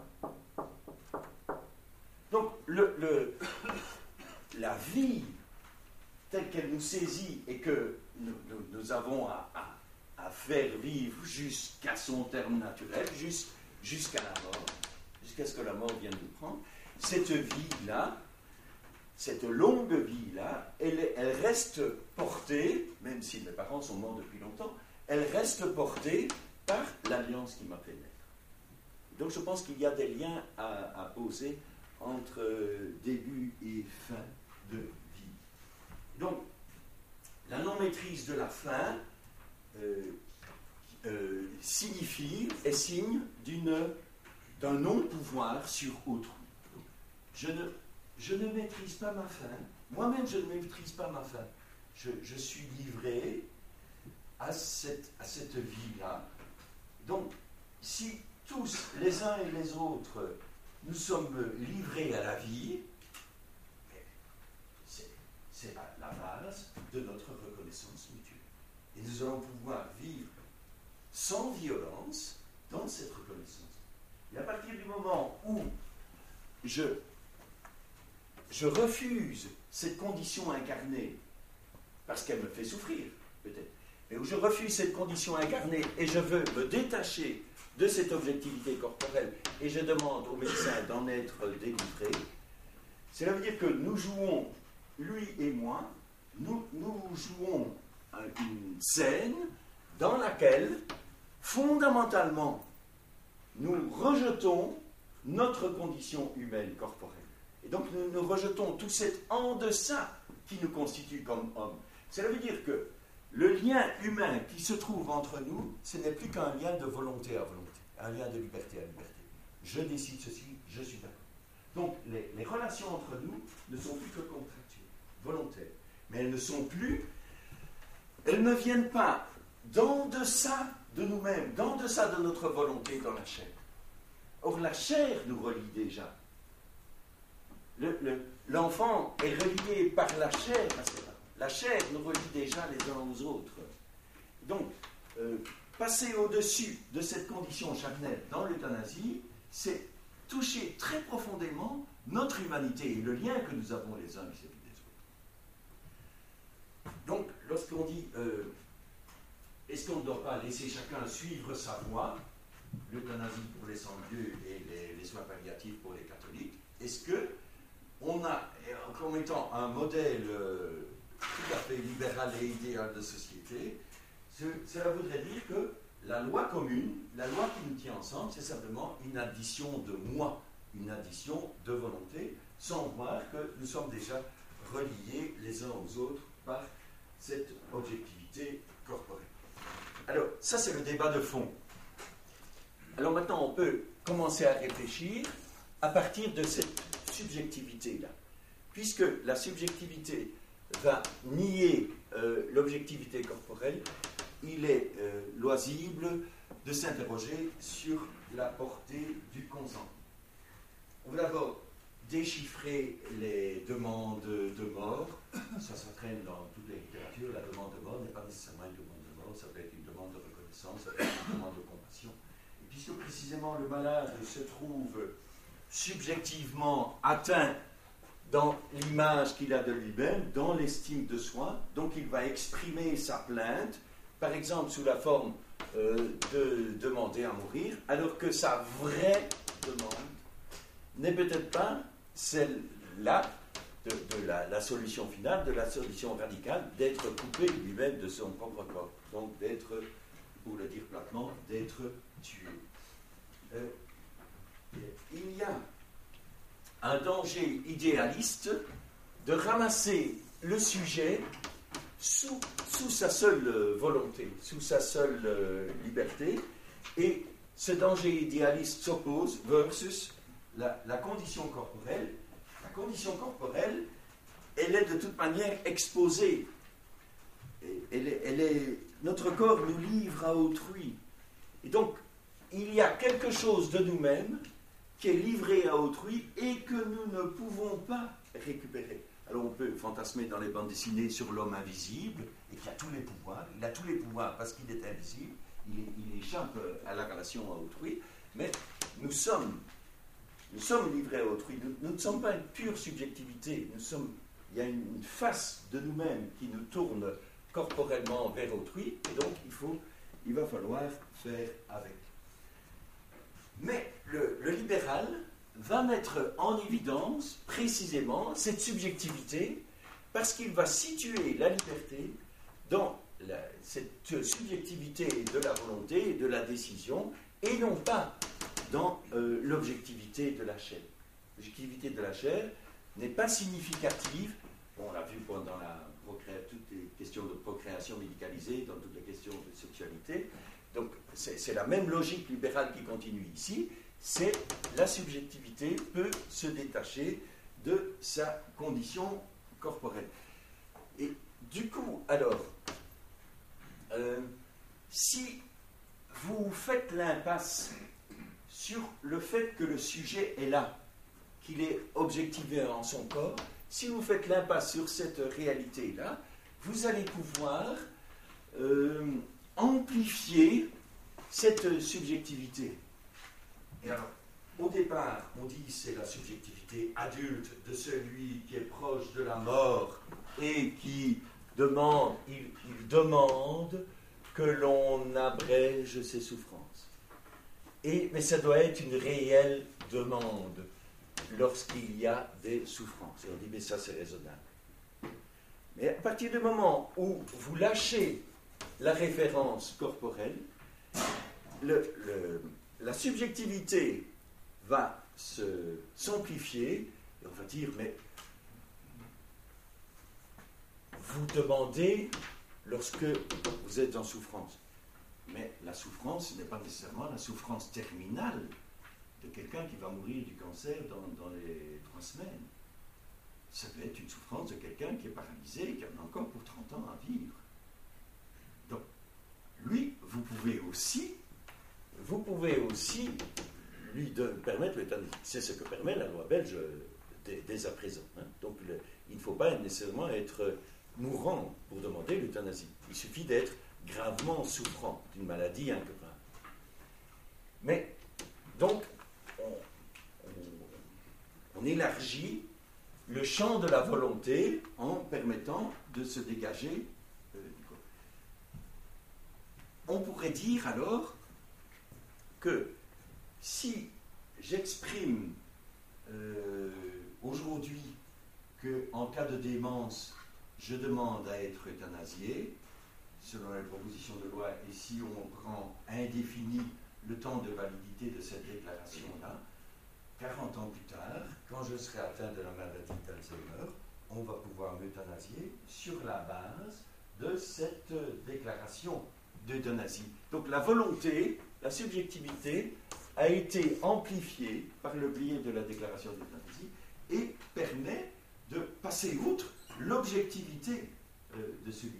Donc, le, le, la vie telle qu'elle nous saisit et que nous, nous, nous avons à, à, à faire vivre jusqu'à son terme naturel, jusqu', jusqu'à la mort, jusqu'à ce que la mort vienne nous prendre, cette vie-là, cette longue vie-là, elle, elle reste portée, même si mes parents sont morts depuis longtemps, elle reste portée par l'alliance qui m'a fait naître. Donc je pense qu'il y a des liens à, à poser entre début et fin de vie. Donc, la non-maîtrise de la fin euh, euh, signifie, est signe d'une, d'un non-pouvoir sur autrui. Je ne, je ne maîtrise pas ma fin. Moi-même, je ne maîtrise pas ma fin. Je, je suis livré à cette, à cette vie-là. Donc, si tous, les uns et les autres, nous sommes livrés à la vie, c'est, c'est la base de notre reconnaissance mutuelle. Et nous allons pouvoir vivre sans violence dans cette reconnaissance. Et à partir du moment où je, je refuse cette condition incarnée, parce qu'elle me fait souffrir, peut-être, mais où je refuse cette condition incarnée et je veux me détacher de cette objectivité corporelle et je demande au médecin d'en être délivré, cela veut dire que nous jouons, lui et moi, nous, nous jouons une scène dans laquelle, fondamentalement, nous rejetons notre condition humaine corporelle. Et donc nous, nous rejetons tout cet en deçà qui nous constitue comme hommes. Cela veut dire que le lien humain qui se trouve entre nous, ce n'est plus qu'un lien de volonté à volonté, un lien de liberté à liberté. Je décide ceci, je suis d'accord. Donc les, les relations entre nous ne sont plus que contractuelles, volontaires. Mais elles ne sont plus, elles ne viennent pas d'en deçà de nous-mêmes, d'en deçà de notre volonté dans la chair. Or, la chair nous relie déjà. Le, le, l'enfant est relié par la chair à ses parents. La chair nous relie déjà les uns aux autres. Donc, euh, passer au-dessus de cette condition charnelle dans l'euthanasie, c'est toucher très profondément notre humanité et le lien que nous avons les uns vis-à-vis des autres. Donc, lorsqu'on dit euh, est-ce qu'on ne doit pas laisser chacun suivre sa voie, l'euthanasie pour les sans-lieu et les, les soins palliatifs pour les catholiques, est-ce que on a, comme étant un modèle euh, tout à fait libéral et idéal de société, ce, cela voudrait dire que la loi commune, la loi qui nous tient ensemble, c'est simplement une addition de moi, une addition de volonté, sans voir que nous sommes déjà reliés les uns aux autres par cette objectivité corporelle. Alors, ça c'est le débat de fond. Alors maintenant, on peut commencer à réfléchir à partir de cette subjectivité-là. Puisque la subjectivité va nier euh, l'objectivité corporelle, il est euh, loisible de s'interroger sur la portée du consentement. On va d'abord déchiffrer les demandes de mort. Ça s'entraîne dans toutes les littératures. La demande de mort n'est pas nécessairement une demande de mort, ça peut être une demande de reconnaissance, ça peut être une demande de compassion. Et puisque précisément le malade se trouve subjectivement atteint dans l'image qu'il a de lui-même, dans l'estime de soi, donc il va exprimer sa plainte, par exemple sous la forme euh, de demander à mourir, alors que sa vraie demande n'est peut-être pas celle-là de, de la, la solution finale, de la solution radicale, d'être coupé lui-même de son propre corps, donc d'être, pour le dire platement, d'être tué. Euh, il y a un danger idéaliste de ramasser le sujet sous, sous sa seule euh, volonté, sous sa seule euh, liberté, et ce danger idéaliste s'oppose versus la, la condition corporelle. La condition corporelle, elle est de toute manière exposée. Et elle est, elle est, notre corps nous livre à autrui. Et donc, il y a quelque chose de nous-mêmes qui est livré à autrui et que nous ne pouvons pas récupérer. Alors on peut fantasmer dans les bandes dessinées sur l'homme invisible et qui a tous les pouvoirs. Il a tous les pouvoirs parce qu'il est invisible, il, est, il échappe à la relation à autrui, mais nous sommes, nous sommes livrés à autrui. Nous, nous ne sommes pas une pure subjectivité. Nous sommes, il y a une, une face de nous-mêmes qui nous tourne corporellement vers autrui, et donc il, faut, il va falloir faire avec. Mais le, le libéral va mettre en évidence précisément cette subjectivité parce qu'il va situer la liberté dans la, cette subjectivité de la volonté et de la décision et non pas dans euh, l'objectivité de la chair. L'objectivité de la chair n'est pas significative, bon, on l'a vu pendant la procré- toutes les questions de procréation médicalisée, dans toutes les questions de sexualité. Donc, c'est, c'est la même logique libérale qui continue ici, c'est la subjectivité peut se détacher de sa condition corporelle. Et du coup, alors, euh, si vous faites l'impasse sur le fait que le sujet est là, qu'il est objectivé en son corps, si vous faites l'impasse sur cette réalité-là, vous allez pouvoir euh, amplifier cette subjectivité. Et alors, au départ, on dit que c'est la subjectivité adulte de celui qui est proche de la mort et qui demande, il, il demande que l'on abrège ses souffrances. Et, mais ça doit être une réelle demande lorsqu'il y a des souffrances. Et on dit, mais ça c'est raisonnable. Mais à partir du moment où vous lâchez la référence corporelle, le, le, la subjectivité va se, s'amplifier, et on va dire, mais vous demandez lorsque vous êtes en souffrance. Mais la souffrance, ce n'est pas nécessairement la souffrance terminale de quelqu'un qui va mourir du cancer dans, dans les trois semaines. Ça peut être une souffrance de quelqu'un qui est paralysé et qui en a encore pour trente ans à vivre. Donc, lui vous pouvez aussi, vous pouvez aussi lui de, permettre l'euthanasie. C'est ce que permet la loi belge dès, dès à présent. Hein. Donc le, il ne faut pas nécessairement être mourant pour demander l'euthanasie. Il suffit d'être gravement souffrant d'une maladie incurable. Mais, donc, on, on, on élargit le champ de la volonté en permettant de se dégager euh, du corps. On pourrait dire alors que si j'exprime euh, aujourd'hui qu'en cas de démence, je demande à être euthanasié, selon la proposition de loi, et si on prend indéfini le temps de validité de cette déclaration-là, quarante ans plus tard, quand je serai atteint de la maladie d'Alzheimer, on va pouvoir m'euthanasier sur la base de cette déclaration d'euthanasie. Donc la volonté, la subjectivité a été amplifiée par le biais de la déclaration d'euthanasie et permet de passer outre l'objectivité euh, de celui.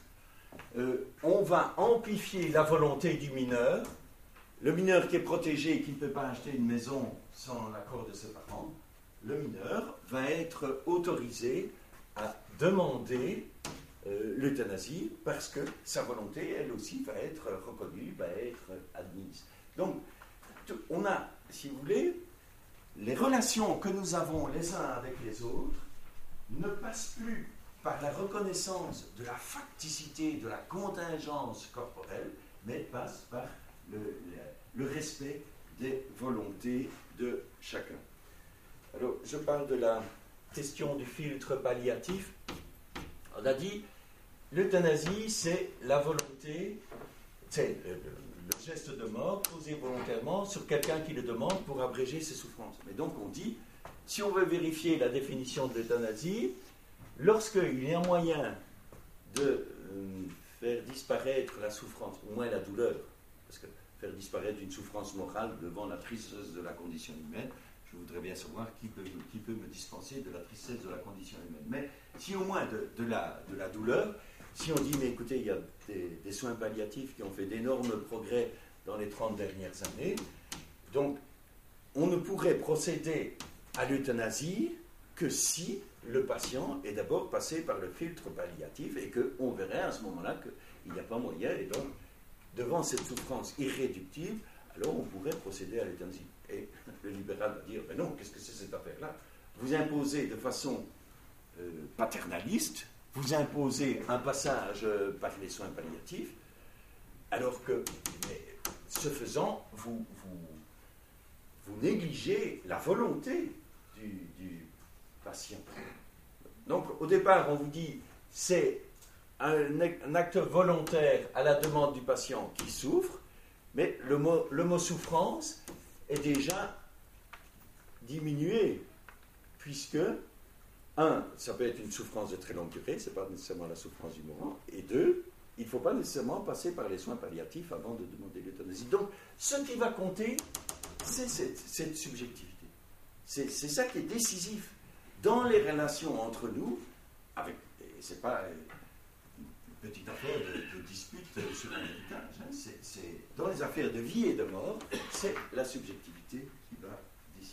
Euh, on va amplifier la volonté du mineur. Le mineur qui est protégé et qui ne peut pas acheter une maison sans l'accord de ses parents, le mineur va être autorisé à demander euh, l'euthanasie parce que sa volonté, elle aussi, va être reconnue, va être admise. Donc, on a, si vous voulez, les relations que nous avons les uns avec les autres ne passent plus par la reconnaissance de la facticité, de la contingence corporelle, mais passent par le, le, le respect des volontés de chacun. Alors, je parle de la question du filtre palliatif. On a dit, l'euthanasie, c'est la volonté, c'est le, le, le geste de mort posé volontairement sur quelqu'un qui le demande pour abréger ses souffrances. Mais donc, on dit, si on veut vérifier la définition de l'euthanasie, lorsqu'il y a moyen de euh, faire disparaître la souffrance, au moins la douleur, parce que faire disparaître une souffrance morale devant la tristesse de la condition humaine, je voudrais bien savoir qui peut, qui peut me dispenser de la tristesse de la condition humaine. Mais si au moins de, de, la, de la douleur, si on dit, mais écoutez, il y a des, des soins palliatifs qui ont fait d'énormes progrès dans les trente dernières années, donc on ne pourrait procéder à l'euthanasie que si le patient est d'abord passé par le filtre palliatif et qu'on verrait à ce moment-là qu'il n'y a pas moyen, et donc, devant cette souffrance irréductible, alors on pourrait procéder à l'euthanasie. Et le libéral va dire, mais non, qu'est-ce que c'est cette affaire-là? Vous imposez de façon euh, paternaliste, vous imposez un passage euh, par les soins palliatifs, alors que, mais, ce faisant, vous, vous, vous négligez la volonté du, du patient. Donc, au départ, on vous dit, c'est un, un acte volontaire à la demande du patient qui souffre, mais le mot, le mot souffrance est déjà diminué, puisque, un, ça peut être une souffrance de très longue durée, ce n'est pas nécessairement la souffrance du moment, et deux, il ne faut pas nécessairement passer par les soins palliatifs avant de demander l'euthanasie. Donc, ce qui va compter, c'est cette, cette subjectivité. C'est, c'est ça qui est décisif dans les relations entre nous, avec, et ce n'est pas une petite affaire de, de dispute sur l'héritage, hein, c'est, c'est, dans les affaires de vie et de mort, c'est la subjectivité qui va décider.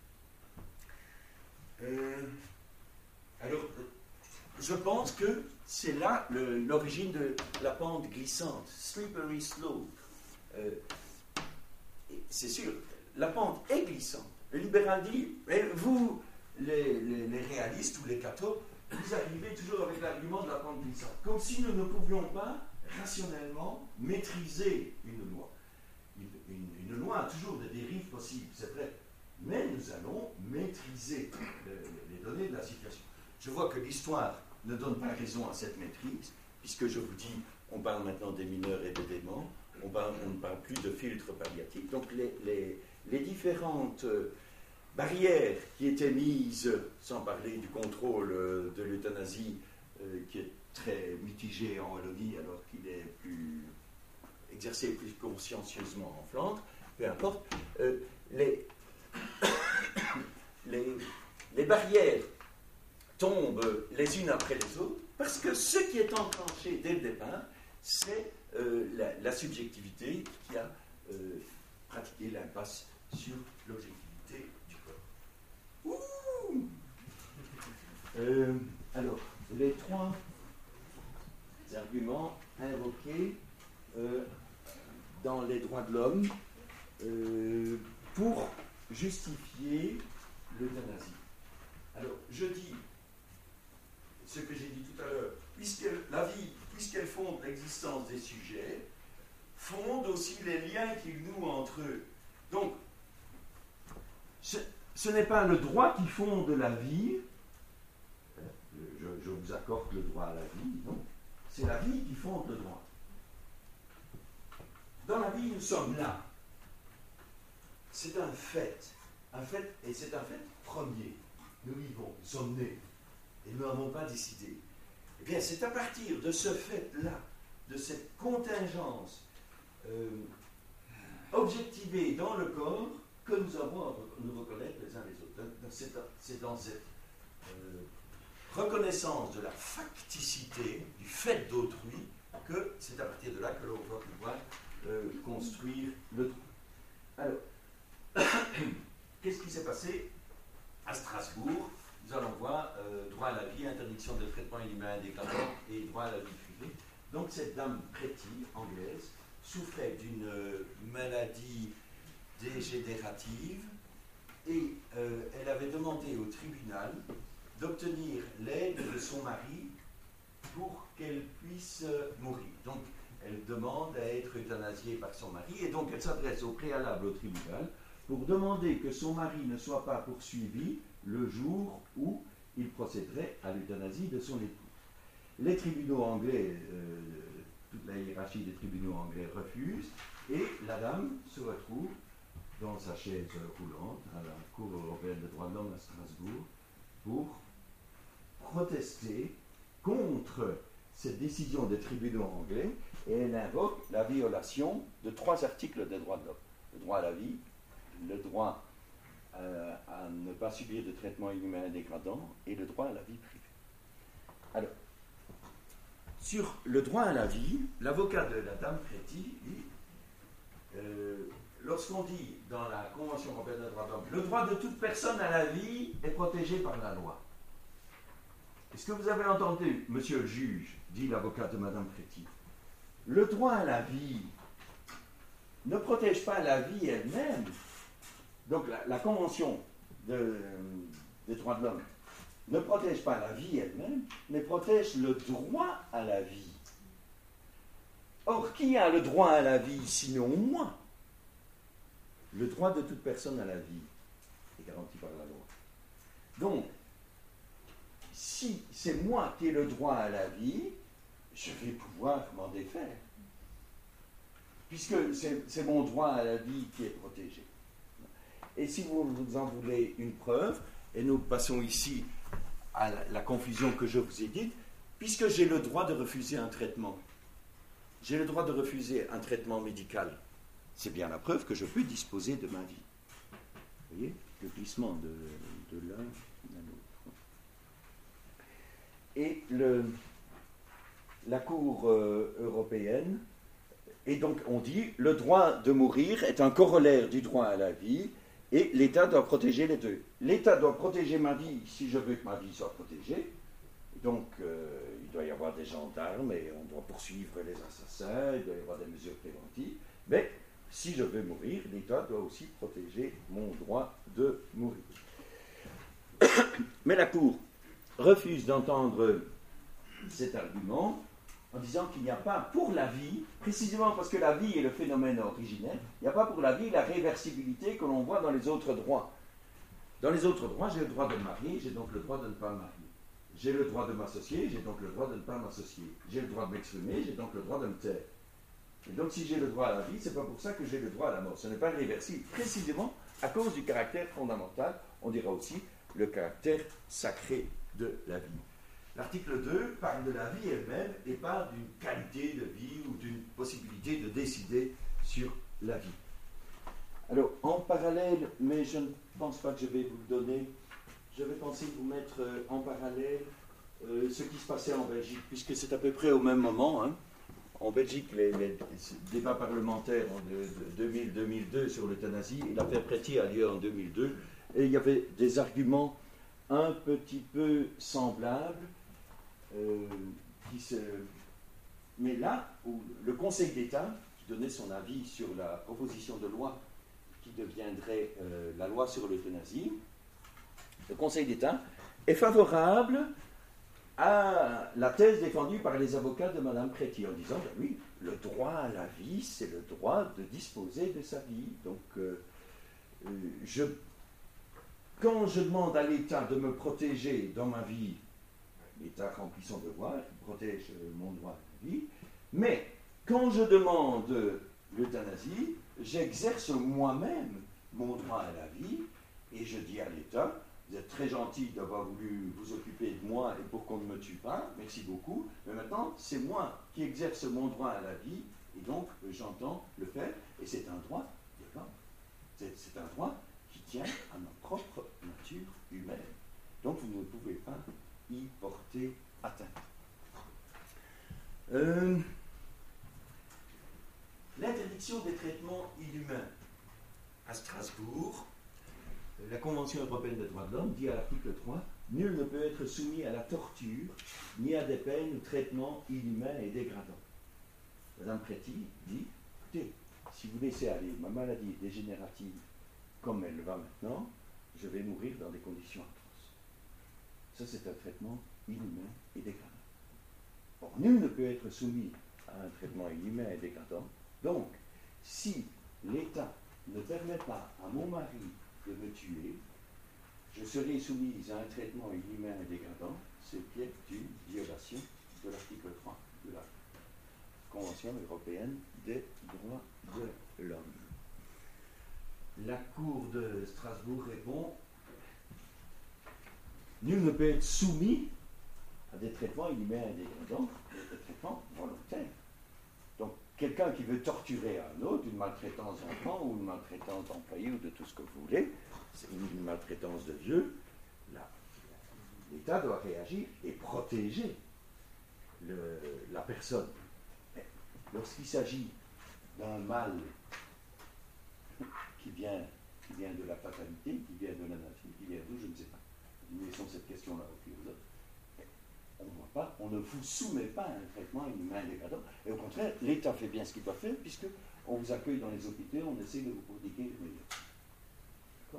Euh, alors, je pense que c'est là le, l'origine de la pente glissante, slippery slope. Euh, c'est sûr, la pente est glissante. Le libéral dit, mais vous, les, les, les réalistes ou les cathos, vous arrivez toujours avec l'argument de la pente glissante, comme si nous ne pouvions pas rationnellement maîtriser une loi. Une, une, une loi a toujours des dérives possibles, c'est vrai, mais nous allons maîtriser le, les données de la situation. Je vois que l'histoire ne donne pas raison à cette maîtrise, puisque je vous dis, on parle maintenant des mineurs et des déments, on, parle, on ne parle plus de filtres palliatifs, donc les, les, les différentes barrières qui étaient mises, sans parler du contrôle de l'euthanasie, euh, qui est très mitigé en Wallonie, alors qu'il est plus exercé plus consciencieusement en Flandre, peu importe, euh, les, les, les barrières tombent les unes après les autres, parce que ce qui est enclenché dès le départ, c'est euh, la, la subjectivité qui a euh, pratiqué l'impasse sur l'objectivité du corps. Ouh euh, alors, les trois arguments invoqués euh, dans les droits de l'homme euh, pour justifier l'euthanasie. Alors, je dis ce que j'ai dit tout à l'heure, puisque la vie, puisqu'elle fonde l'existence des sujets, fonde aussi les liens qu'ils nouent entre eux. Donc, ce, ce n'est pas le droit qui fonde la vie, je, je vous accorde le droit à la vie, non, c'est la vie qui fonde le droit. Dans la vie, nous sommes là. C'est un fait, un fait, et c'est un fait premier. Nous vivons, nous sommes nés, et nous n'avons pas décidé. Eh bien, c'est à partir de ce fait-là, de cette contingence euh, objectivée dans le corps, que nous avons à nous reconnaître les uns les autres. C'est, c'est dans cette euh, reconnaissance de la facticité, du fait d'autrui, que c'est à partir de là que l'on va pouvoir euh, construire le droit. Alors, qu'est-ce qui s'est passé à Strasbourg? Nous allons voir euh, droit à la vie, interdiction de traitement inhumain indéclassant et droit à la vie privée. Donc cette dame Pretty, anglaise, souffrait d'une euh, maladie dégénérative et euh, elle avait demandé au tribunal d'obtenir l'aide de son mari pour qu'elle puisse euh, mourir. Donc elle demande à être euthanasiée par son mari et donc elle s'adresse au préalable au tribunal pour demander que son mari ne soit pas poursuivi le jour où il procéderait à l'euthanasie de son épouse. Les tribunaux anglais, euh, toute la hiérarchie des tribunaux anglais refuse, et la dame se retrouve dans sa chaise roulante à la Cour européenne des droits de l'homme à Strasbourg pour protester contre cette décision des tribunaux anglais, et elle invoque la violation de trois articles des droits de l'homme. Le droit à la vie, le droit euh, à ne pas subir de traitement inhumain dégradant et le droit à la vie privée. Alors, sur le droit à la vie, l'avocat de la dame Pretty dit euh, lorsqu'on dit dans la Convention européenne des droits de l'homme le droit de toute personne à la vie est protégé par la loi. Est-ce que vous avez entendu, monsieur le juge, dit l'avocat de madame Pretty, le droit à la vie ne protège pas la vie elle-même. Donc la, la Convention de, des droits de l'homme ne protège pas la vie elle-même, mais protège le droit à la vie. Or, qui a le droit à la vie sinon moi? Le droit de toute personne à la vie est garanti par la loi. Donc, si c'est moi qui ai le droit à la vie, je vais pouvoir m'en défaire. Puisque c'est, c'est mon droit à la vie qui est protégé. Et si vous, vous en voulez une preuve, et nous passons ici à la, la confusion que je vous ai dite, puisque j'ai le droit de refuser un traitement, j'ai le droit de refuser un traitement médical, c'est bien la preuve que je peux disposer de ma vie. Vous voyez, le glissement de, de l'un à l'autre. Et le, la Cour euh, européenne, et donc on dit, le droit de mourir est un corollaire du droit à la vie, et l'État doit protéger les deux. L'État doit protéger ma vie si je veux que ma vie soit protégée. Donc, euh, il doit y avoir des gendarmes et on doit poursuivre les assassins, il doit y avoir des mesures préventives. Mais si je veux mourir, l'État doit aussi protéger mon droit de mourir. Mais la Cour refuse d'entendre cet argument en disant qu'il n'y a pas pour la vie, précisément parce que la vie est le phénomène originel, il n'y a pas pour la vie la réversibilité que l'on voit dans les autres droits. Dans les autres droits, j'ai le droit de me marier, j'ai donc le droit de ne pas me marier. J'ai le droit de m'associer, j'ai donc le droit de ne pas m'associer. J'ai le droit de m'exprimer, j'ai donc le droit de me taire. Et donc si j'ai le droit à la vie, c'est pas pour ça que j'ai le droit à la mort. Ce n'est pas réversible, précisément à cause du caractère fondamental, on dira aussi le caractère sacré de la vie. L'article deux parle de la vie elle-même et parle d'une qualité de vie ou d'une possibilité de décider sur la vie. Alors, en parallèle, mais je ne pense pas que je vais vous le donner, je vais penser vous mettre en parallèle euh, ce qui se passait en Belgique, puisque c'est à peu près au même moment, hein, en Belgique les, les débats parlementaires de, de deux mille à deux mille deux sur l'euthanasie, et l'affaire Préti a lieu en deux mille deux, et il y avait des arguments un petit peu semblables, euh, qui se... mais là où le Conseil d'État, qui donnait son avis sur la proposition de loi qui deviendrait euh, la loi sur l'euthanasie, le Conseil d'État est favorable à la thèse défendue par les avocats de Mme Préti, en disant, ben oui, le droit à la vie, c'est le droit de disposer de sa vie. Donc, euh, euh, je, quand je demande à l'État de me protéger dans ma vie, l'État remplit son devoir, il protège mon droit à la vie, mais quand je demande l'euthanasie, j'exerce moi-même mon droit à la vie, et je dis à l'État, vous êtes très gentil d'avoir voulu vous occuper de moi et pour qu'on ne me tue pas, merci beaucoup, mais maintenant c'est moi qui exerce mon droit à la vie, et donc j'entends le faire, et c'est un droit, c'est, c'est un droit qui tient à ma propre nature humaine. Donc vous ne pouvez pas y porter atteinte. Euh, L'interdiction des traitements inhumains à Strasbourg, la Convention européenne des droits de l'homme dit à l'article trois, nul ne peut être soumis à la torture, ni à des peines ou traitements inhumains et dégradants. Madame Préti dit, écoutez, si vous laissez aller ma maladie dégénérative comme elle va maintenant, je vais mourir dans des conditions atroces. Ça, c'est un traitement inhumain et dégradant. Or, nul ne peut être soumis à un traitement inhumain et dégradant. Donc, si l'État ne permet pas à mon mari de me tuer, je serai soumise à un traitement inhumain et dégradant, ce qui est une violation de l'article trois de la Convention européenne des droits de l'homme. La Cour de Strasbourg répond, nul ne peut être soumis à des traitements inhumains et dégradants, des traitements volontaires. Donc, quelqu'un qui veut torturer un autre, une maltraitance d'enfant ou une maltraitance d'employé ou de tout ce que vous voulez, c'est une maltraitance de vieux, là, l'État doit réagir et protéger le, la personne. Mais lorsqu'il s'agit d'un mal qui vient, qui vient de la fatalité, qui vient de la nature, qui vient d'où, je ne sais pas. Nous laissons cette question-là aux philosophes. On ne voit pas, on ne vous soumet pas à un traitement inhumain dégradant. Et au contraire, l'État fait bien ce qu'il doit faire, puisqu'on vous accueille dans les hôpitaux, on essaie de vous prodiguer le meilleur. D'accord ?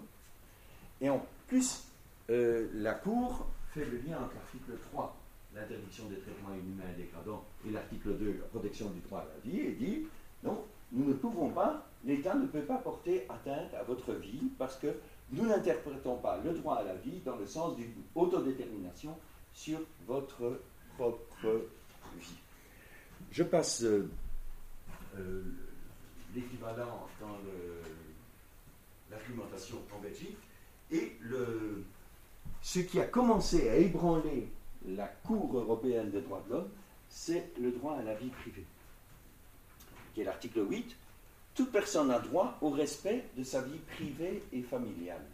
Et en plus, euh, la Cour fait le lien entre l'article trois, l'interdiction des traitements inhumains et dégradants, et l'article deux, la protection du droit à la vie, et dit, non, nous ne pouvons pas, l'État ne peut pas porter atteinte à votre vie, parce que nous n'interprétons pas le droit à la vie dans le sens d'une autodétermination sur votre propre vie. Je passe euh, euh, l'équivalent dans le, l'argumentation en Belgique, et le, ce qui a commencé à ébranler la Cour européenne des droits de l'homme, c'est le droit à la vie privée, qui est l'article huit. Toute personne a droit au respect de sa vie privée et familiale.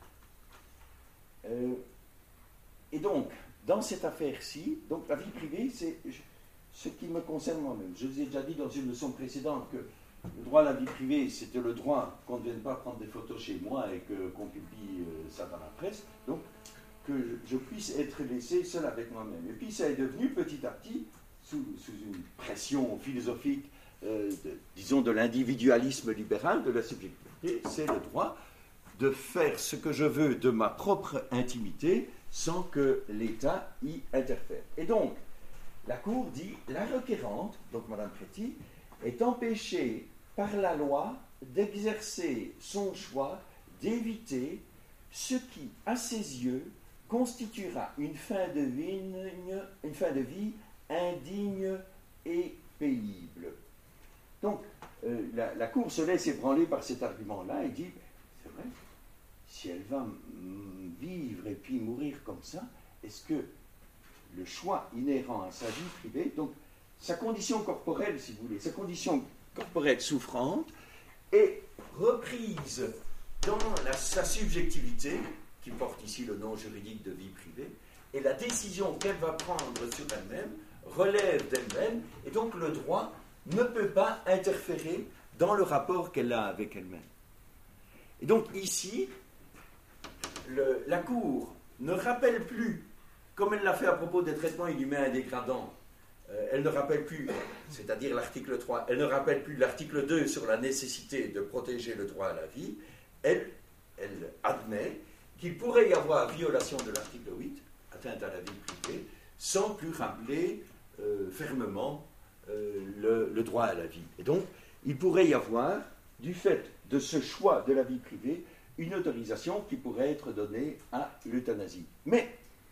Euh, et donc, dans cette affaire-ci, donc la vie privée, c'est ce qui me concerne moi-même. Je vous ai déjà dit dans une leçon précédente que le droit à la vie privée, c'était le droit qu'on ne vienne pas prendre des photos chez moi et que, qu'on publie euh, ça dans la presse, donc que je, je puisse être laissé seul avec moi-même. Et puis ça est devenu petit à petit, sous, sous une pression philosophique, euh, de, disons de l'individualisme libéral, de la subjectivité, c'est le droit de faire ce que je veux de ma propre intimité sans que l'État y interfère. Et donc, la Cour dit, la requérante, donc Mme Préti, est empêchée par la loi d'exercer son choix d'éviter ce qui, à ses yeux, constituera une fin de vie, une fin de vie indigne et pénible. Donc, euh, la, la Cour se laisse ébranler par cet argument-là et dit, c'est vrai, si elle va m- vivre et puis mourir comme ça, est-ce que le choix inhérent à sa vie privée, donc sa condition corporelle, si vous voulez, sa condition corporelle souffrante, est reprise dans la, sa subjectivité, qui porte ici le nom juridique de vie privée, et la décision qu'elle va prendre sur elle-même relève d'elle-même, et donc le droit ne peut pas interférer dans le rapport qu'elle a avec elle-même. Et donc ici, le, la Cour ne rappelle plus, comme elle l'a fait à propos des traitements inhumains et dégradants, euh, elle ne rappelle plus, c'est-à-dire l'article trois, elle ne rappelle plus l'article deux sur la nécessité de protéger le droit à la vie, elle, elle admet qu'il pourrait y avoir violation de l'article huit, atteinte à la vie privée, sans plus rappeler euh, fermement euh, le, le droit à la vie. Et donc, il pourrait y avoir, du fait de ce choix de la vie privée, une autorisation qui pourrait être donnée à l'euthanasie. Mais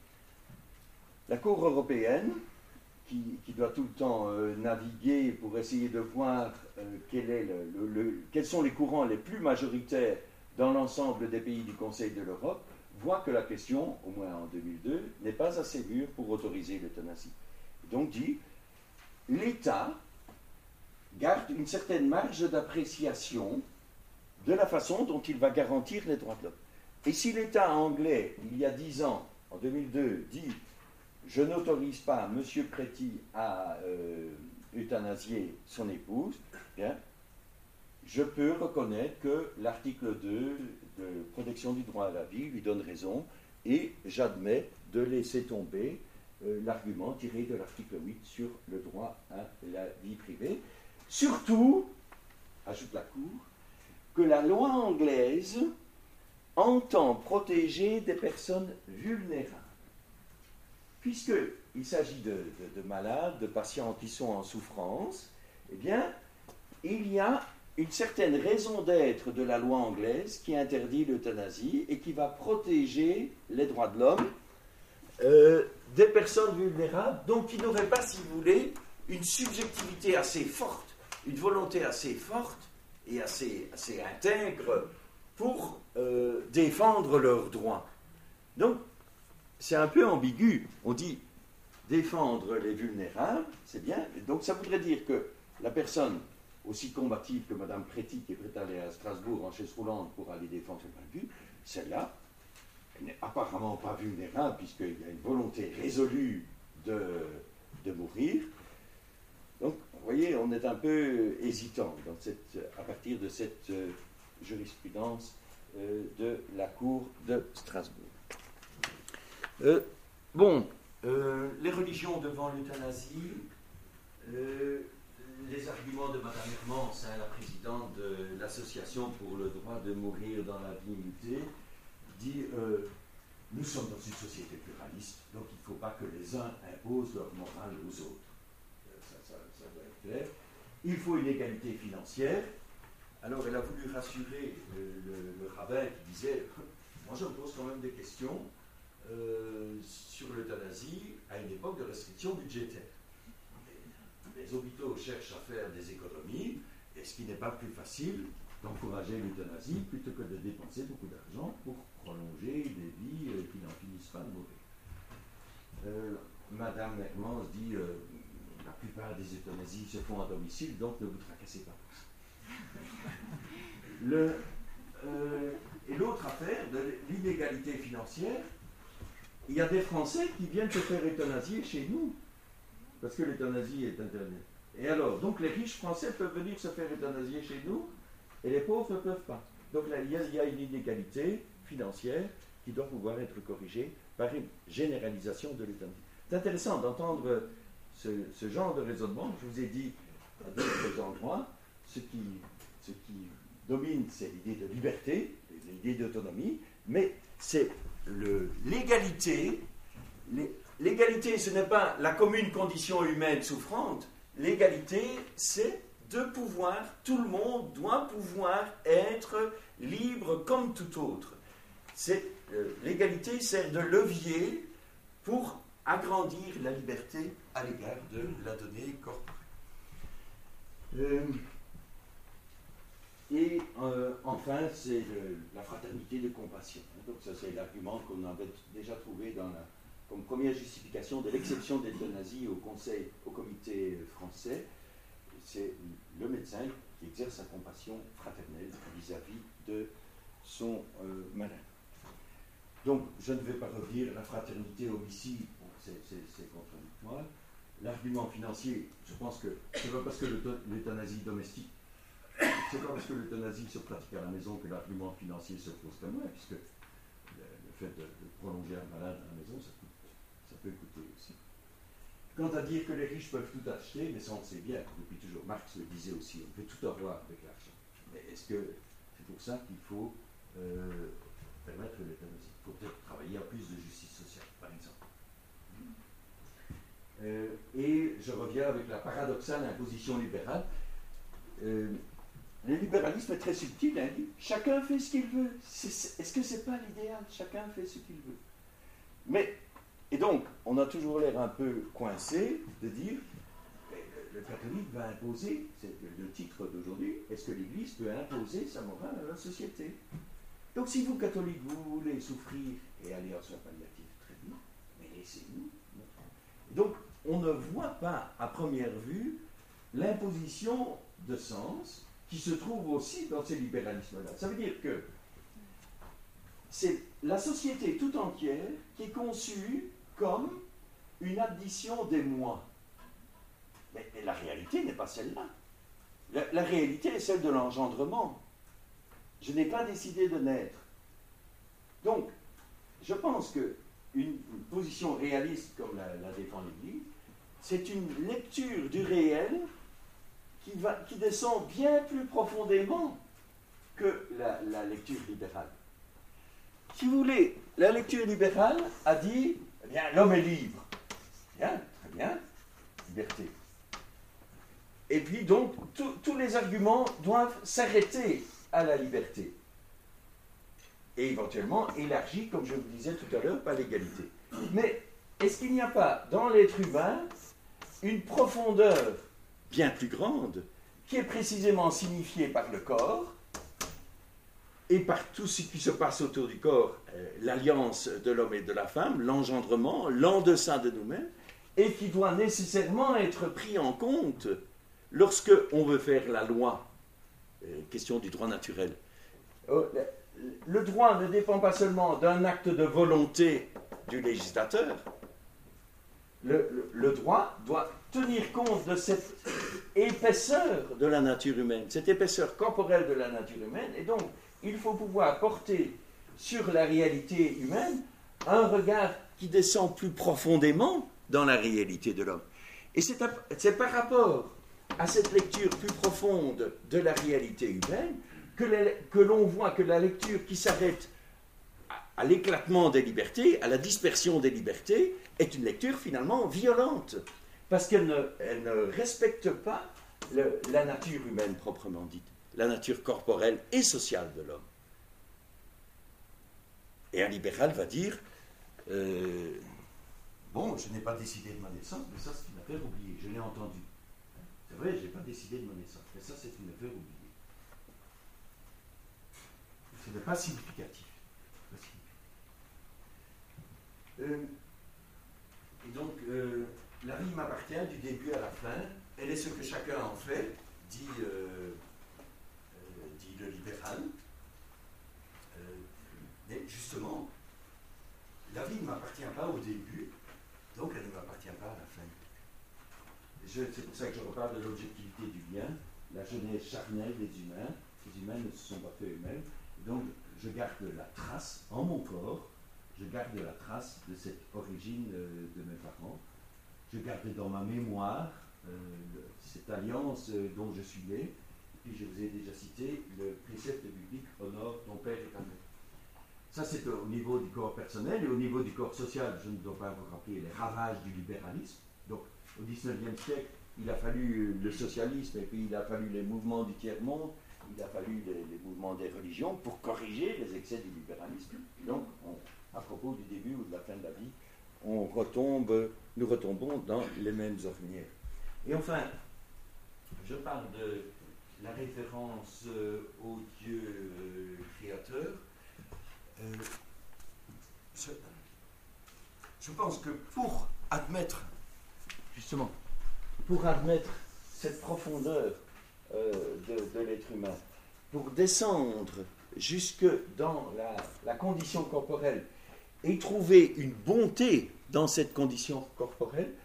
la Cour européenne, qui, qui doit tout le temps euh, naviguer pour essayer de voir euh, quel est le, le, le, quels sont les courants les plus majoritaires dans l'ensemble des pays du Conseil de l'Europe, voit que la question, au moins en deux mille deux, n'est pas assez mûre pour autoriser l'euthanasie. Donc dit, l'État garde une certaine marge d'appréciation de la façon dont il va garantir les droits de l'homme. Et si l'État anglais, il y a dix ans, en deux mille deux, dit « Je n'autorise pas M. Préti à euh, euthanasier son épouse », bien, je peux reconnaître que l'article deux de protection du droit à la vie lui donne raison et j'admets de laisser tomber euh, l'argument tiré de l'article huit sur le droit à la vie privée. Surtout, ajoute la Cour, que la loi anglaise entend protéger des personnes vulnérables. Puisqu'il s'agit de, de, de malades, de patients qui sont en souffrance, eh bien, il y a une certaine raison d'être de la loi anglaise qui interdit l'euthanasie et qui va protéger les droits de l'homme euh, des personnes vulnérables, donc qui n'auraient pas, si vous voulez, une subjectivité assez forte, une volonté assez forte et assez, assez intègre pour euh, défendre leurs droits. Donc, c'est un peu ambigu. On dit défendre les vulnérables, c'est bien. Donc, ça voudrait dire que la personne aussi combative que Mme Préti, qui est prête à aller à Strasbourg en chaise roulante pour aller défendre son point de vue, celle-là, elle n'est apparemment pas vulnérable, puisqu'il y a une volonté résolue de, de mourir. Donc, vous voyez, on est un peu hésitant dans cette, à partir de cette euh, jurisprudence euh, de la Cour de Strasbourg. Euh, bon, euh, les religions devant l'euthanasie, euh, les arguments de Mme Hermans, hein, la présidente de l'Association pour le droit de mourir dans la dignité, dit euh, nous sommes dans une société pluraliste, donc il ne faut pas que les uns imposent leur morale aux autres. Ça, ça, ça doit être clair. Il faut une égalité financière. Alors elle a voulu rassurer le, le, le rabbin qui disait moi je me pose quand même des questions euh, sur l'euthanasie à une époque de restriction budgétaire. Les hôpitaux cherchent à faire des économies, est-ce qu'il n'est pas plus facile d'encourager l'euthanasie plutôt que de dépenser beaucoup d'argent pour prolonger des vies euh, qui n'en finissent pas de mourir. euh, Madame Hermans dit euh, la plupart des euthanasies se font à domicile, donc ne vous tracassez pas. Le, euh, et l'autre affaire de l'inégalité financière, il y a des Français qui viennent se faire euthanasier chez nous. Parce que l'euthanasie est interdite. Et alors, donc les riches français peuvent venir se faire euthanasier chez nous, et les pauvres ne peuvent pas. Donc là, il y a, il y a une inégalité financière qui doit pouvoir être corrigée par une généralisation de l'euthanasie. C'est intéressant d'entendre ce, ce genre de raisonnement. Je vous ai dit à d'autres endroits, ce qui, ce qui domine, c'est l'idée de liberté, l'idée d'autonomie, mais c'est le, l'égalité. Les, L'égalité, ce n'est pas la commune condition humaine souffrante. L'égalité, c'est de pouvoir, tout le monde doit pouvoir être libre comme tout autre. C'est, euh, l'égalité sert de levier pour agrandir la liberté à l'égard de la donnée corporelle. Euh, et euh, enfin, c'est le, la fraternité de compassion. Donc ça, c'est l'argument qu'on avait déjà trouvé dans la comme première justification de l'exception d'euthanasie au conseil, au comité français, c'est le médecin qui exerce sa compassion fraternelle vis-à-vis de son euh, malade. Donc, je ne vais pas revenir, la fraternité homicide, bon, c'est, c'est, c'est contradictoire. l'argument financier, je pense que c'est pas parce que l'euthanasie domestique, c'est pas parce que l'euthanasie se pratique à la maison que l'argument financier se pose comme moi, puisque le, le fait de, de prolonger un malade à la maison, ça, coûte, ça peut coûter aussi. Quant à dire que les riches peuvent tout acheter, mais ça on le sait bien, depuis toujours, Marx le disait aussi, on peut tout avoir avec l'argent. Mais est-ce que c'est pour ça qu'il faut euh, permettre l'euthanasie? Il faut peut-être travailler à plus de justice sociale, par exemple. Euh, et je reviens avec la paradoxale imposition libérale. Euh, le libéralisme est très subtil, hein, dit, chacun fait ce qu'il veut. C'est, est-ce que ce n'est pas l'idéal? Chacun fait ce qu'il veut. Mais, et donc, on a toujours l'air un peu coincé de dire, le, le catholique va imposer, c'est le, le titre d'aujourd'hui, est-ce que l'Église peut imposer sa morale à la société? Donc si vous, catholiques, vous voulez souffrir et aller en soins palliatifs, très bien, mais laissez-nous. Donc, on ne voit pas, à première vue, l'imposition de sens qui se trouve aussi dans ces libéralismes-là. Ça veut dire que c'est la société tout entière qui est conçue comme une addition des moi. Mais, mais la réalité n'est pas celle-là. La, la réalité est celle de l'engendrement. Je n'ai pas décidé de naître. Donc, je pense que une, une position réaliste comme la, la défend l'Église, c'est une lecture du réel qui, va, qui descend bien plus profondément que la, la lecture libérale. Si vous voulez, la lecture libérale a dit, eh bien, l'homme est libre. Bien, très bien, liberté. Et puis donc, tous les arguments doivent s'arrêter à la liberté. Et éventuellement élargie, comme je vous disais tout à l'heure, par l'égalité. Mais est-ce qu'il n'y a pas dans l'être humain une profondeur bien plus grande qui est précisément signifiée par le corps et par tout ce qui se passe autour du corps, euh, l'alliance de l'homme et de la femme, l'engendrement, l'en-deçà de nous-mêmes, et qui doit nécessairement être pris en compte lorsque on veut faire la loi, euh, question du droit naturel. Euh, le droit ne dépend pas seulement d'un acte de volonté du législateur. Le, le, le droit doit tenir compte de cette épaisseur de la nature humaine, cette épaisseur corporelle de la nature humaine, et donc il faut pouvoir porter sur la réalité humaine un regard qui descend plus profondément dans la réalité de l'homme. Et c'est, à, c'est par rapport à cette lecture plus profonde de la réalité humaine que, la, que l'on voit que la lecture qui s'arrête à, à l'éclatement des libertés, à la dispersion des libertés, est une lecture finalement violente, parce qu'elle ne, elle ne respecte pas le, la nature humaine proprement dite, la nature corporelle et sociale de l'homme. Et un libéral va dire, euh, bon, je n'ai pas décidé de ma naissance, mais ça c'est une affaire oubliée, je l'ai entendu. C'est vrai, je n'ai pas décidé de ma naissance, mais ça c'est une affaire oubliée. Ce n'est pas significatif. Pas significatif. Euh, et donc, euh, la vie m'appartient du début à la fin, elle est ce que chacun en fait, dit, euh, euh, dit le libéral. Euh, mais justement, la vie ne m'appartient pas au début, donc elle ne m'appartient pas à la fin. Et je, c'est pour ça que je reparle de l'objectivité du bien, la jeunesse charnelle des humains. Les humains ne se sont pas faits eux-mêmes. Donc, je garde la trace en mon corps, je garde la trace de cette origine euh, de mes parents. Je garde dans ma mémoire euh, cette alliance euh, dont je suis né. Et puis, je vous ai déjà cité le précepte biblique « Honore ton père et ta mère ». Ça, c'est au niveau du corps personnel, et au niveau du corps social, je ne dois pas vous rappeler les ravages du libéralisme. Donc, au dix-neuvième siècle, il a fallu le socialisme, et puis il a fallu les mouvements du tiers-monde, il a fallu les, les mouvements des religions pour corriger les excès du libéralisme. Donc, on, à propos du début ou de la fin de la vie, on retombe, nous retombons dans les mêmes ornières. Et enfin, je parle de la référence euh, au Dieu euh, créateur. Euh, je, je pense que pour admettre, justement, pour admettre cette profondeur euh, de, de l'être humain, pour descendre jusque dans la, la condition corporelle et trouver une bonté dans cette condition corporelle,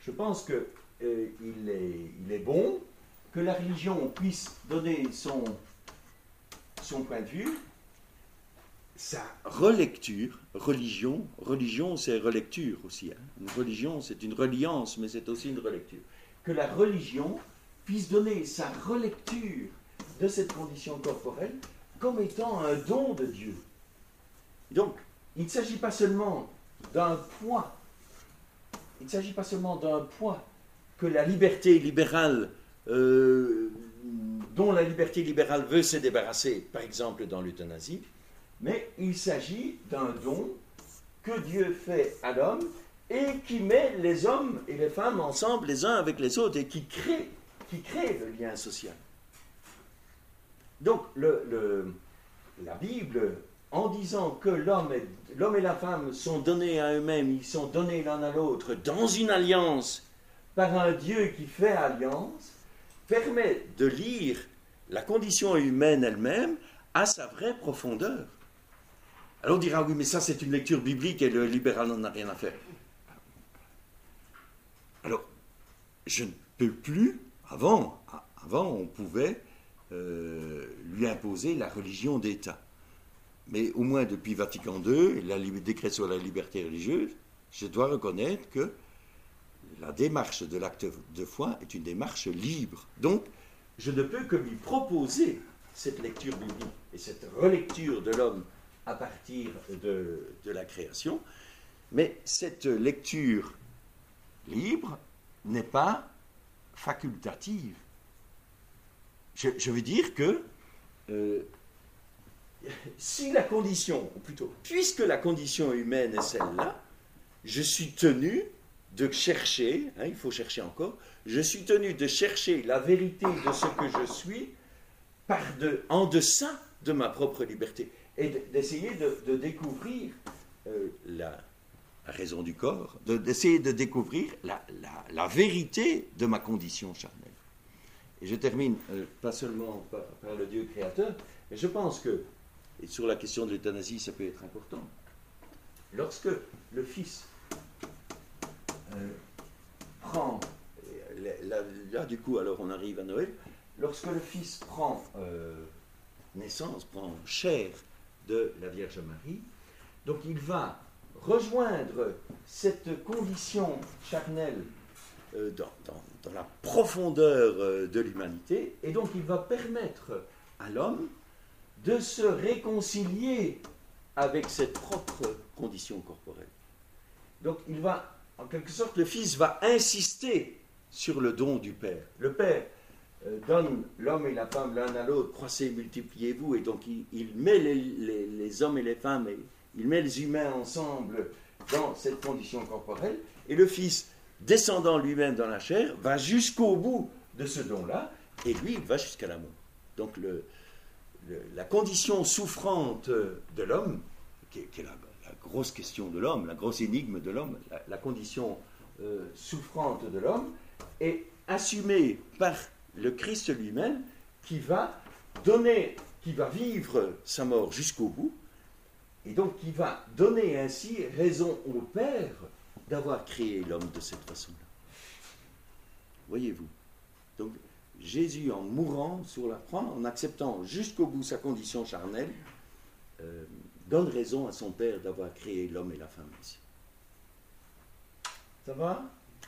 je pense qu'il euh, est, il est bon que la religion puisse donner son, son point de vue, sa relecture, religion, religion c'est relecture aussi. Hein. Une religion c'est une reliance, mais c'est aussi une relecture. Que la religion puisse donner sa relecture de cette condition corporelle comme étant un don de Dieu. Donc, il ne s'agit pas seulement d'un poids, il ne s'agit pas seulement d'un poids que la liberté libérale, euh, dont la liberté libérale veut se débarrasser, par exemple dans l'euthanasie, mais il s'agit d'un don que Dieu fait à l'homme et qui met les hommes et les femmes ensemble les uns avec les autres et qui crée, qui crée le lien social. Donc, le, le, la Bible, en disant que l'homme et, l'homme et la femme sont donnés à eux-mêmes, ils sont donnés l'un à l'autre dans une alliance par un Dieu qui fait alliance, permet de lire la condition humaine elle-même à sa vraie profondeur. Alors on dira, oui, mais ça c'est une lecture biblique et le libéral n'en a rien à faire. Alors, je ne peux plus, avant, avant on pouvait euh, lui imposer la religion d'État. Mais au moins depuis Vatican deux, le décret sur la liberté religieuse, je dois reconnaître que la démarche de l'acte de foi est une démarche libre. Donc, je ne peux que lui proposer cette lecture biblique et cette relecture de l'homme à partir de, de la création, mais cette lecture libre n'est pas facultative. Je, je veux dire que euh, si la condition, ou plutôt, puisque la condition humaine est celle-là, je suis tenu de chercher, hein, il faut chercher encore, je suis tenu de chercher la vérité de ce que je suis par de, en deçà de ma propre liberté et d'essayer de, de découvrir euh, la, la raison du corps, de, d'essayer de découvrir la, la, la vérité de ma condition charnelle. Et je termine, euh, pas seulement par, par le Dieu créateur, mais je pense que, et sur la question de l'euthanasie, ça peut être important, lorsque le Fils euh, prend, là, là du coup alors on arrive à Noël, lorsque le Fils prend euh, naissance, prend chair de la Vierge Marie, donc il va rejoindre cette condition charnelle euh, dans, dans, dans la profondeur euh, de l'humanité, et donc il va permettre à l'homme de se réconcilier avec cette propre condition corporelle. Donc il va, en quelque sorte, le Fils va insister sur le don du Père. Le Père euh, donne l'homme et la femme l'un à l'autre, croissez, multipliez-vous, et donc il, il met les, les, les hommes et les femmes, et il met les humains ensemble dans cette condition corporelle, et le Fils, descendant lui-même dans la chair, va jusqu'au bout de ce don-là, et lui, il va jusqu'à la mort. Donc le, le, la condition souffrante de l'homme, qui est, qui est la, la grosse question de l'homme, la grosse énigme de l'homme, la, la condition euh, souffrante de l'homme, est assumée par le Christ lui-même, qui va donner, qui va vivre sa mort jusqu'au bout, et donc qui va donner ainsi raison au Père d'avoir créé l'homme de cette façon-là. Voyez-vous. Donc, Jésus, en mourant sur la croix, en acceptant jusqu'au bout sa condition charnelle, euh, donne raison à son Père d'avoir créé l'homme et la femme ici. Ça va ?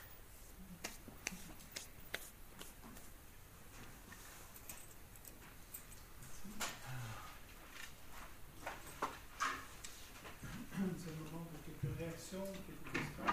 C'est le moment de quelques réactions, quelques questions.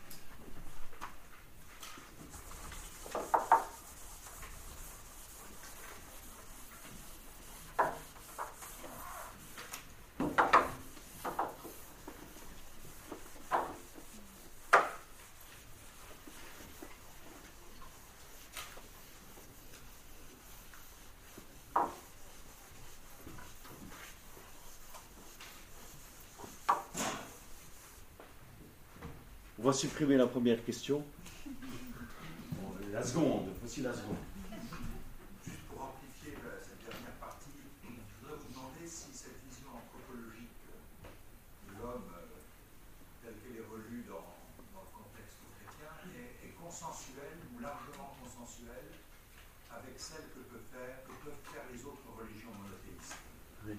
On va supprimer la première question. Bon, la seconde, voici la seconde. Juste pour amplifier la, cette dernière partie, je voudrais vous demander si cette vision anthropologique de l'homme, euh, telle qu'elle est relue dans, dans le contexte chrétien, est, est concentrée avec celle que, peut faire, que peuvent faire les autres religions monothéistes. Oui.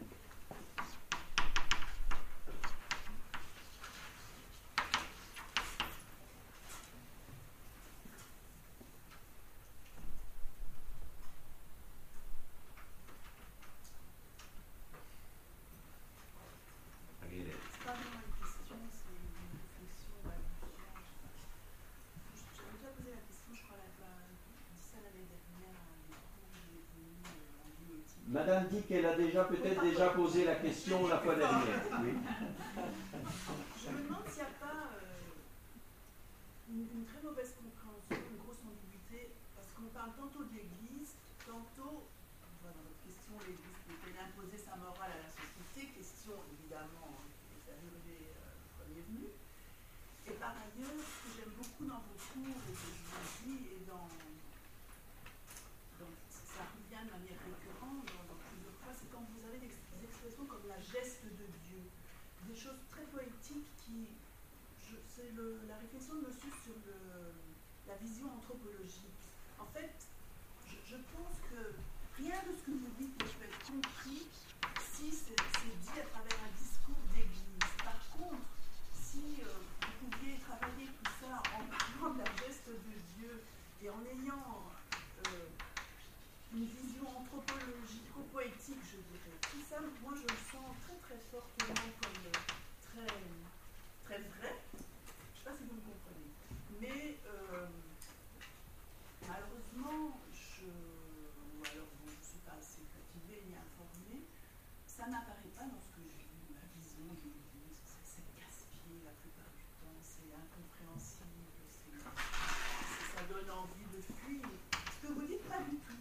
C'est pas vraiment une question, c'est une réflexion ou allusion. J'avais déjà posé la question, je crois, la dit ça l'année dernière à des cours que j'ai tenus en bioéthique. Madame dit qu'elle a déjà peut-être déjà posé la question la fois dernière. Oui. Je me demande s'il n'y a pas euh, une, une très mauvaise compréhension, une grosse ambiguïté, parce qu'on parle tantôt de l'Église, tantôt, enfin, dans notre question, l'Église qui peut imposer sa morale à la société, question évidemment qui est arrivée euh, premier venu. Et par ailleurs, ce que j'aime beaucoup dans vos cours, et que je vous dis, et dans, dans ça revient de manière récurrente dans, dans plusieurs fois, c'est quand vous avez des, des expressions comme la geste de Dieu, des choses très poétiques qui, je, c'est le, la réflexion de monsieur sur le, la vision anthropologique. En fait, je, je pense que rien de ce que vous dites ne peut être compris si c'est, c'est dit à travers un discours d'église. Par contre, si euh, vous pouviez travailler tout ça en parlant de la geste de Dieu et en ayant euh, une vision anthropologico-poétique, je dirais, tout ça, moi je le sens très très fortement comme euh, très, très vrai. Je ne sais pas si vous me comprenez. Mais euh, malheureusement, je, ou alors bon, je ne suis pas assez cultivée ni informée, ça n'apparaît pas dans ce que j'ai vu, ma vision de l'Église, c'est, c'est gaspillé la plupart du temps, c'est incompréhensible, c'est, c'est, ça donne envie de fuir. Ce que vous dites, pas du tout.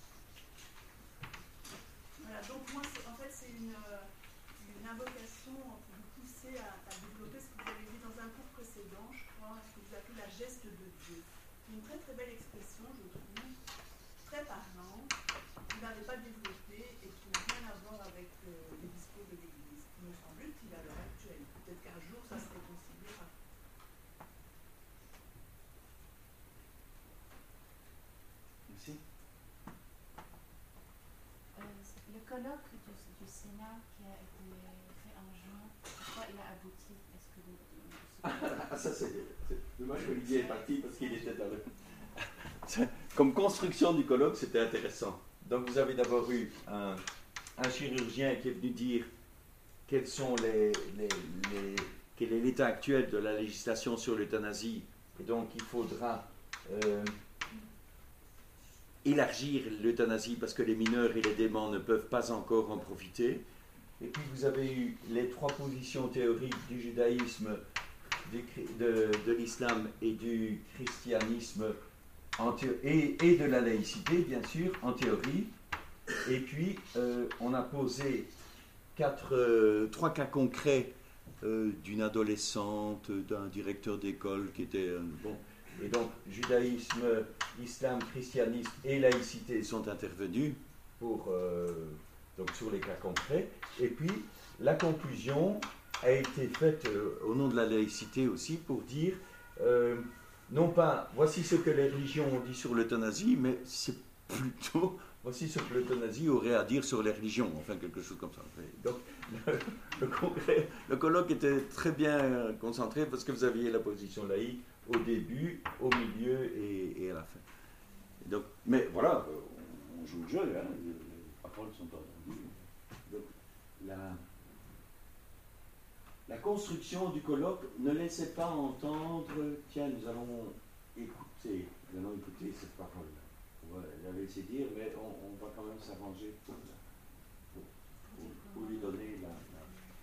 Voilà, donc moi, c'est, en fait, c'est une, une invocation pour vous pousser à, à développer ce que vous avez dit dans un cours précédent, je crois, ce que vous appelez la geste de Dieu. C'est une très très belle expression, je trouve, très parlante, que vous n'avez pas développée et qui n'a rien à voir avec euh, les discours de l'Église, qui me semble-t-il à l'heure actuelle. Peut-être qu'un jour ça se réconciliera. Merci. Euh, le colloque du, du Sénat qui a été fait en juin, pourquoi il a abouti? Est-ce que vous, Ah, ça c'est, c'est dommage que Olivier est parti parce qu'il était dans le... Comme construction du colloque, c'était intéressant. Donc vous avez d'abord eu un, un chirurgien qui est venu dire quels sont les, les, les, quel est l'état actuel de la législation sur l'euthanasie, et donc il faudra euh, élargir l'euthanasie parce que les mineurs et les déments ne peuvent pas encore en profiter. Et puis vous avez eu les trois positions théoriques du judaïsme, du, de, de l'islam et du christianisme en thé- et, et de la laïcité, bien sûr, en théorie. Et puis euh, on a posé quatre, euh, trois cas concrets euh, d'une adolescente, d'un directeur d'école qui était euh, bon. Et donc judaïsme, islam, christianisme et laïcité sont intervenus pour euh, donc sur les cas concrets. Et puis la conclusion a été faite euh, au nom de la laïcité aussi pour dire euh, non pas voici ce que les religions ont dit sur l'euthanasie, mais c'est plutôt voici ce que l'euthanasie aurait à dire sur les religions, enfin quelque chose comme ça. Donc le, le, congrès, le colloque était très bien concentré parce que vous aviez la position laïque au début, au milieu et, et à la fin. Et donc, mais voilà, on joue le jeu, hein, les paroles sont entendues. Donc la, la construction du colloque ne laissait pas entendre, tiens, nous allons écouter, nous allons écouter cette parole-là. On va la laisser dire, mais on, on va quand même s'arranger pour, pour, pour, pour lui donner la, la...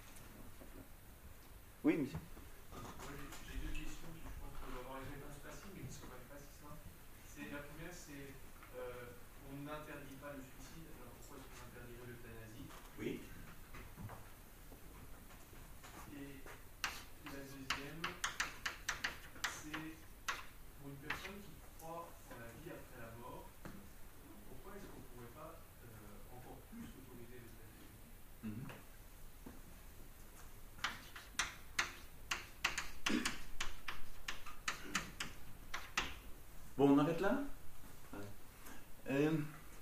Oui, monsieur. J'ai deux questions qui, je pense, peuvent avoir une réponse facile, mais qui ne sont pas faciles. C'est, la première, c'est euh, on n'interdit pas le suicide, alors pourquoi est-ce qu'on interdirait l'euthanasie? Oui. Et la deuxième, c'est pour une personne qui croit en la vie après la mort, pourquoi est-ce qu'on ne pourrait pas euh, encore plus autoriser l'euthanasie? Mm-hmm. Bon, on arrête là. Ouais. euh,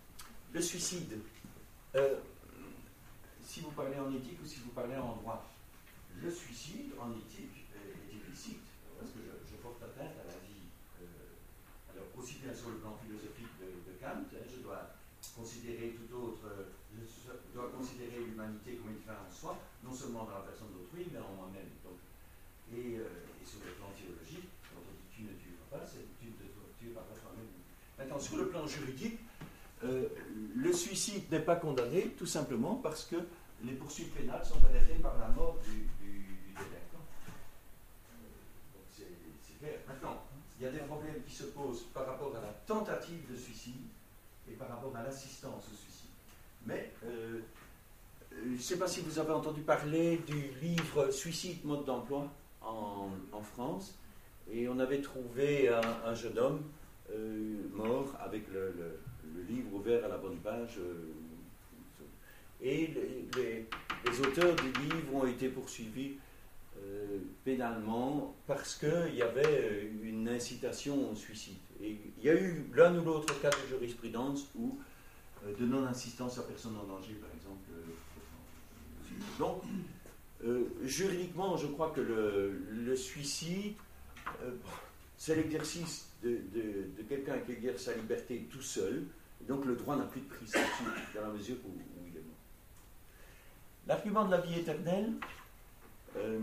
le suicide, euh, si vous parlez en éthique ou si vous parlez en droit, le suicide en éthique est illicite, parce que je, je porte atteinte à la vie, euh, alors aussi bien sur le plan philosophique de, de Kant, hein, je dois considérer tout autre, je dois considérer l'humanité comme une fin en soi, non seulement dans la personne d'autrui, mais en moi-même. Donc, et, euh, et sur le plan théologique, quand on dit tu ne tueras pas, c'est tu ne te tueras pas toi-même. Maintenant, sur le plan juridique, euh, le suicide n'est pas condamné, tout simplement parce que les poursuites pénales sont arrêtées par la mort du, du, du délinquant. Euh, donc c'est, c'est clair. Maintenant, il y a des problèmes qui se posent par rapport à la tentative de suicide et par rapport à l'assistance au suicide. Mais euh, je ne sais pas si vous avez entendu parler du livre Suicide, mode d'emploi en, en France, et on avait trouvé un, un jeune homme euh, mort avec le, le, le livre ouvert à la bonne page. Euh, et les, les, les auteurs du livre ont été poursuivis euh, pénalement parce qu'il y avait une incitation au suicide. Et il y a eu l'un ou l'autre cas de jurisprudence où euh, de non-assistance à personne en danger, par exemple. Euh, donc, euh, juridiquement, je crois que le, le suicide, euh, c'est l'exercice de, de, de quelqu'un qui exerce sa liberté tout seul. Donc, le droit n'a plus de prise là-dessus, dans la mesure où, où il est mort. L'argument de la vie éternelle, euh,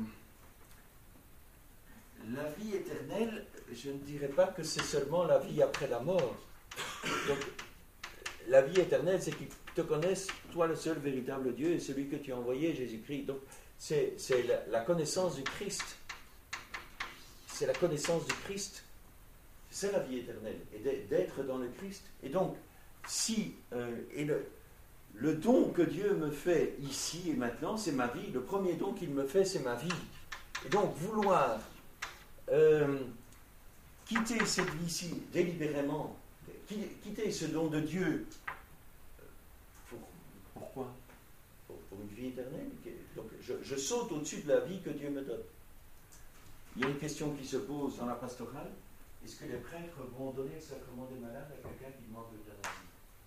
la vie éternelle, je ne dirais pas que c'est seulement la vie après la mort. Donc, la vie éternelle, c'est qu'ils te connaissent, toi le seul véritable Dieu, et celui que tu as envoyé, Jésus-Christ. Donc, c'est, c'est la, la connaissance du Christ. C'est la connaissance du Christ. C'est la vie éternelle, et d'être dans le Christ. Et donc, si, euh, et le, le don que Dieu me fait ici et maintenant, c'est ma vie. Le premier don qu'il me fait, c'est ma vie. Et donc, vouloir euh, quitter cette vie-ci délibérément, quitter ce don de Dieu, pour, pourquoi pour, pour une vie éternelle. Donc, je, je saute au-dessus de la vie que Dieu me donne. Il y a une question qui se pose dans la pastorale. Est-ce que les prêtres vont donner le sacrement des malades à quelqu'un qui demande l'euthanasie?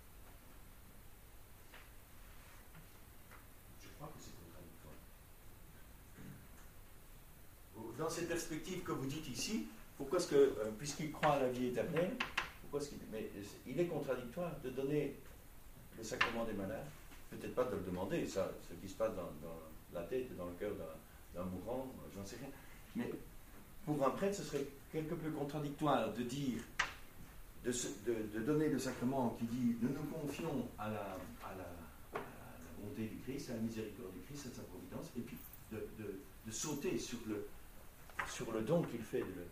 Je crois que c'est contradictoire. Dans cette perspective que vous dites ici, pourquoi est-ce que, euh, puisqu'il croit à la vie éternelle, pourquoi est-ce qu'il, mais il est contradictoire de donner le sacrement des malades, peut-être pas de le demander, ça, ce qui se passe dans, dans la tête et dans le cœur d'un, d'un mourant, j'en sais rien, mais pour un prêtre, ce serait quelque peu contradictoire de dire, de, se, de, de donner le sacrement qui dit, nous nous confions à la, à la, à la bonté du Christ, à la miséricorde du Christ, à sa providence, et puis de, de, de sauter sur le, sur le don qu'il fait de le.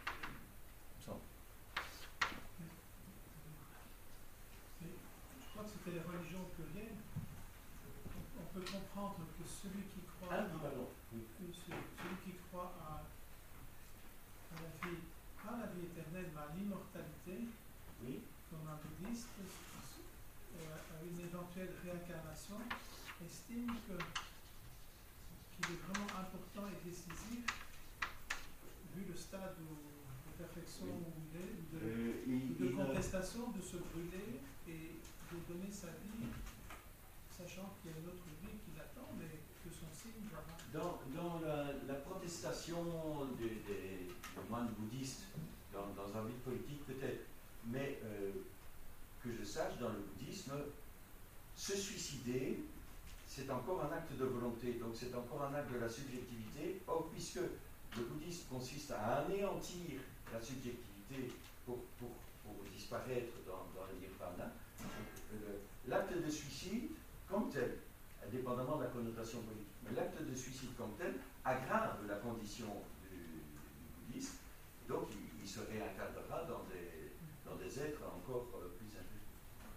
Je crois que c'était les religions plurielles. On peut comprendre que celui qui croit, Ah, à, pardon. Oui. celui qui croit à, à la vie, pas à la vie éternelle, mais à l'immortalité, Oui. comme un bouddhiste, euh, à une éventuelle réincarnation, estime que, qu'il est vraiment important et décisif, vu le stade où, de perfection Oui. où il est, ou de, Euh, il, de il, contestation, de se brûler et de donner sa vie, sachant qu'il y a une autre vie qui l'attend, mais que son signe va. Dans, dans la, la protestation des, des, des moines bouddhistes, dans, dans un but politique peut-être, mais euh, que je sache, dans le bouddhisme, se suicider, c'est encore un acte de volonté, donc c'est encore un acte de la subjectivité. Or, puisque le bouddhisme consiste à anéantir la subjectivité pour, pour, pour disparaître dans, dans le nirvana, l'acte de suicide, comme tel, indépendamment de la connotation politique, mais l'acte de suicide comme tel aggrave la condition du, du bouddhisme, donc il, il se réincarnera dans des, dans des êtres encore plus injustes.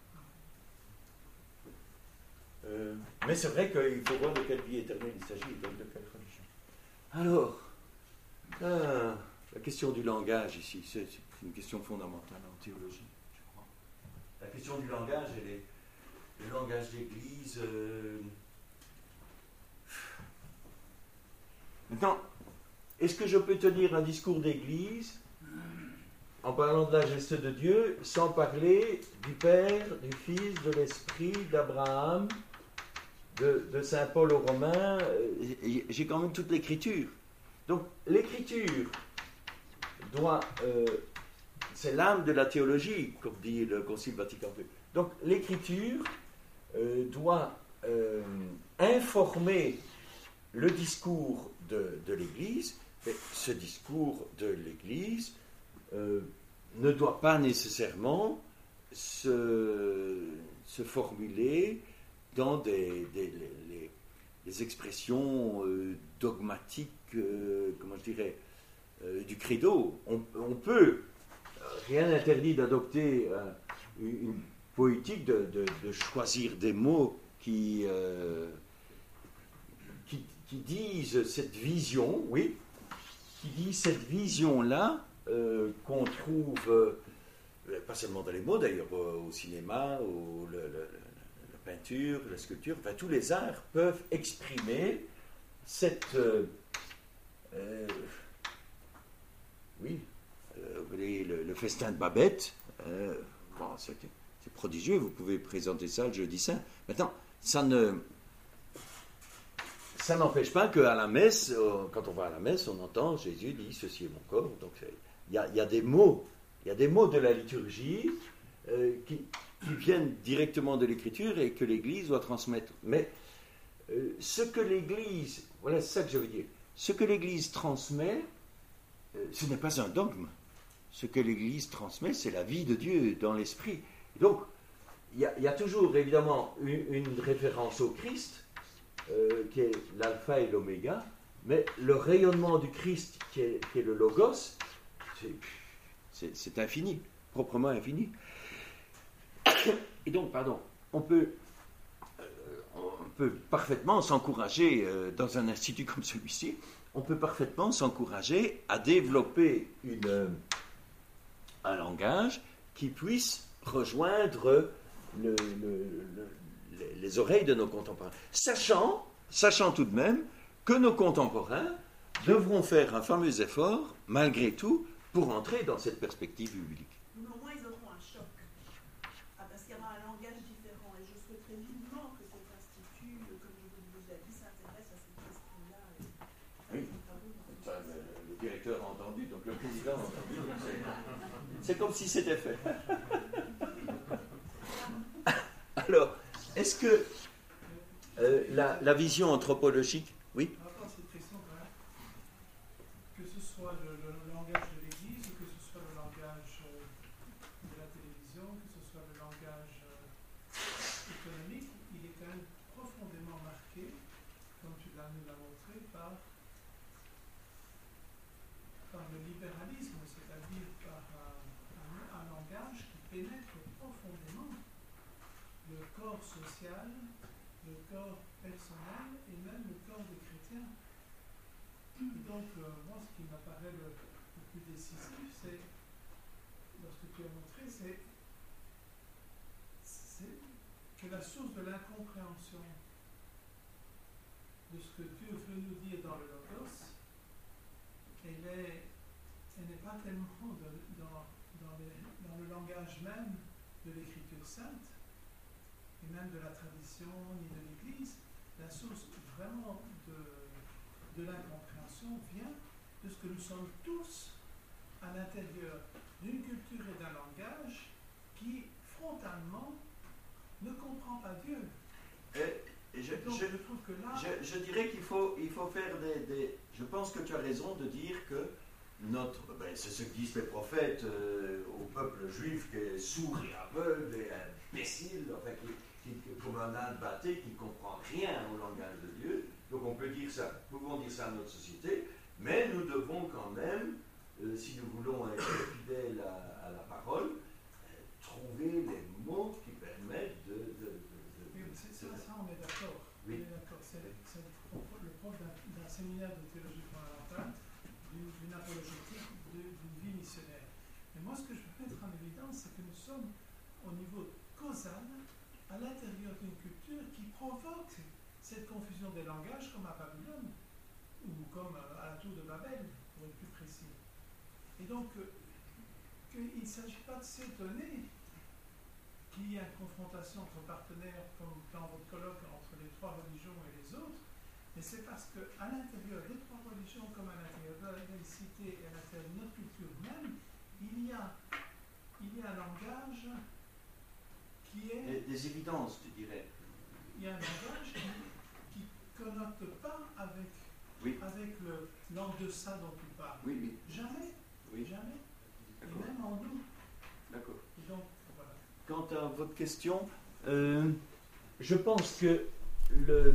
Euh, mais c'est vrai qu'il faut voir de quelle vie éternelle il s'agit, donc de quelle religion. Alors, euh, la question du langage ici, c'est, c'est une question fondamentale en théologie, je crois. La question du langage, elle est le langage d'église. Euh... Maintenant, est-ce que je peux tenir un discours d'église en parlant de la geste de Dieu, sans parler du Père, du Fils, de l'Esprit, d'Abraham, de, de Saint Paul aux Romains. euh, J'ai quand même toute l'Écriture. Donc l'Écriture doit... euh, c'est l'âme de la théologie, comme dit le Concile Vatican deux. Donc l'Écriture euh, doit euh, informer le discours de, de l'Église, mais ce discours de l'Église euh, ne doit pas nécessairement se, se formuler dans des, des les, les, les expressions euh, dogmatiques, euh, comment je dirais, euh, du credo. On, on peut, rien n'interdit d'adopter euh, une poétique, de, de, de choisir des mots qui, euh, qui, qui disent cette vision, oui, qui disent cette vision-là euh, qu'on trouve, euh, pas seulement dans les mots d'ailleurs, au, au cinéma, au, le, le, la peinture, la sculpture, enfin tous les arts peuvent exprimer cette... Euh, euh, oui, euh, vous voyez, le, le festin de Babette, euh, bon, c'est, c'est prodigieux, vous pouvez présenter ça le jeudi saint. Maintenant, ça ne... Ça n'empêche pas qu'à la messe, quand on va à la messe, on entend Jésus dit ceci est mon corps. Donc il y a, il y a des mots, il y a des mots de la liturgie euh, qui, qui viennent directement de l'Écriture et que l'Église doit transmettre. Mais euh, ce que l'Église, voilà, c'est ça que je veux dire. Ce que l'Église transmet, euh, ce n'est pas un dogme. Ce que l'Église transmet, c'est la vie de Dieu dans l'esprit. Et donc il y, a, il y a toujours évidemment une, une référence au Christ. Euh, qui est l'alpha et l'oméga, mais le rayonnement du Christ, qui est, qui est le logos, c'est, c'est, c'est infini, proprement infini. Et donc, pardon, on peut, euh, on peut parfaitement s'encourager, euh, dans un institut comme celui-ci, on peut parfaitement s'encourager à développer une, euh, un langage qui puisse rejoindre le, le, le les oreilles de nos contemporains, sachant, sachant tout de même que nos contemporains devront faire un fameux effort, malgré tout, pour entrer dans cette perspective biblique. Mais au moins, ils auront un choc. Ah, parce qu'il y aura un langage différent. Et je souhaiterais vivement que cet institut, comme je vous l'ai dit, s'intéresse à cette question-là. Et... Oui, ça, le, le directeur a entendu, donc le président a entendu. C'est, c'est comme si c'était fait. Alors, est-ce que euh, la, la vision anthropologique, oui? Par rapport à cette question, quand même, que ce soit le, le langage de l'Église, ou que ce soit le langage euh, de la télévision, que ce soit le langage euh, économique, il est quand même profondément marqué, comme tu l'as nous l'as montré, par, par le libéralisme, c'est-à-dire par un, un, un langage qui pénètre profondément le corps social, le corps personnel et même le corps des chrétiens. Et donc, euh, moi, ce qui m'apparaît le, le plus décisif, c'est, lorsque tu as montré, c'est, c'est que la source de l'incompréhension de ce que Dieu veut nous dire dans le Logos, elle est, elle n'est pas tellement de, dans, dans, les, dans le langage même de l'Écriture sainte, et même de la tradition ni de l'Église. La source vraiment de, de l'incompréhension vient de ce que nous sommes tous à l'intérieur d'une culture et d'un langage qui, frontalement, ne comprend pas Dieu. Et, et je, donc, je, je trouve que là... Je, je dirais qu'il faut, il faut faire des, des... Je pense que tu as raison de dire que notre... Ben, c'est ce que disent les prophètes euh, au peuple juif qui est sourd et aveugle et imbécile, enfin, qui, qui, comme un âne batté, qui ne comprend rien au langage de Dieu. Donc on peut dire ça, nous pouvons dire ça à notre société, mais nous devons quand même, euh, si nous voulons être fidèles à, à la parole, euh, trouver les mots qui permettent de... de, de, de oui, c'est, ça, ça, on est d'accord. Oui. On est d'accord. C'est, c'est le prof d'un, d'un séminaire de théologie fondamentale, d'une, d'une apologétique, de, d'une vie missionnaire. Mais moi, ce que je veux mettre en évidence, c'est que nous sommes au niveau causal, à l'intérieur d'une culture qui provoque cette confusion des langages, comme à Babylone, ou comme à la tour de Babel, pour être plus précis. Et donc, que qu'il ne s'agit pas de s'étonner qu'il y ait une confrontation entre partenaires, comme dans votre colloque, entre les trois religions et les autres, mais c'est parce qu'à l'intérieur des trois religions, comme à l'intérieur de la laïcité et à l'intérieur de notre culture même, il y a, il y a un langage qui est... Des, des évidences, tu dirais. Il y a un langage qui ne connote pas avec, Oui. avec le l'en-deçà dont tu parles. Oui, oui. Jamais. Oui. Jamais. Et D'accord. même en nous. D'accord. Et donc, voilà. Quant à votre question, euh, je pense que le,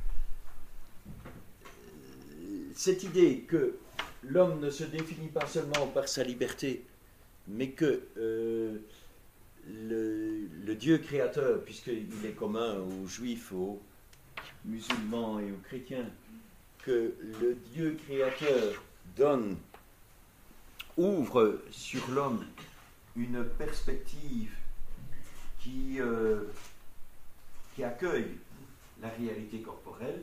cette idée que l'homme ne se définit pas seulement par sa liberté, mais que euh, le, le Dieu créateur, puisqu'il est commun aux juifs, aux musulmans et aux chrétiens, que le Dieu créateur donne, ouvre sur l'homme une perspective qui, euh, qui accueille la réalité corporelle,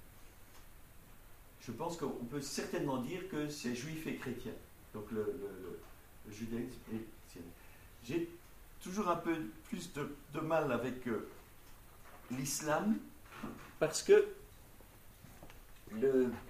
je pense qu'on peut certainement dire que c'est juif et chrétien. Donc le, le, le judaïsme et j'ai toujours un peu plus de, de mal avec euh, l'islam parce que le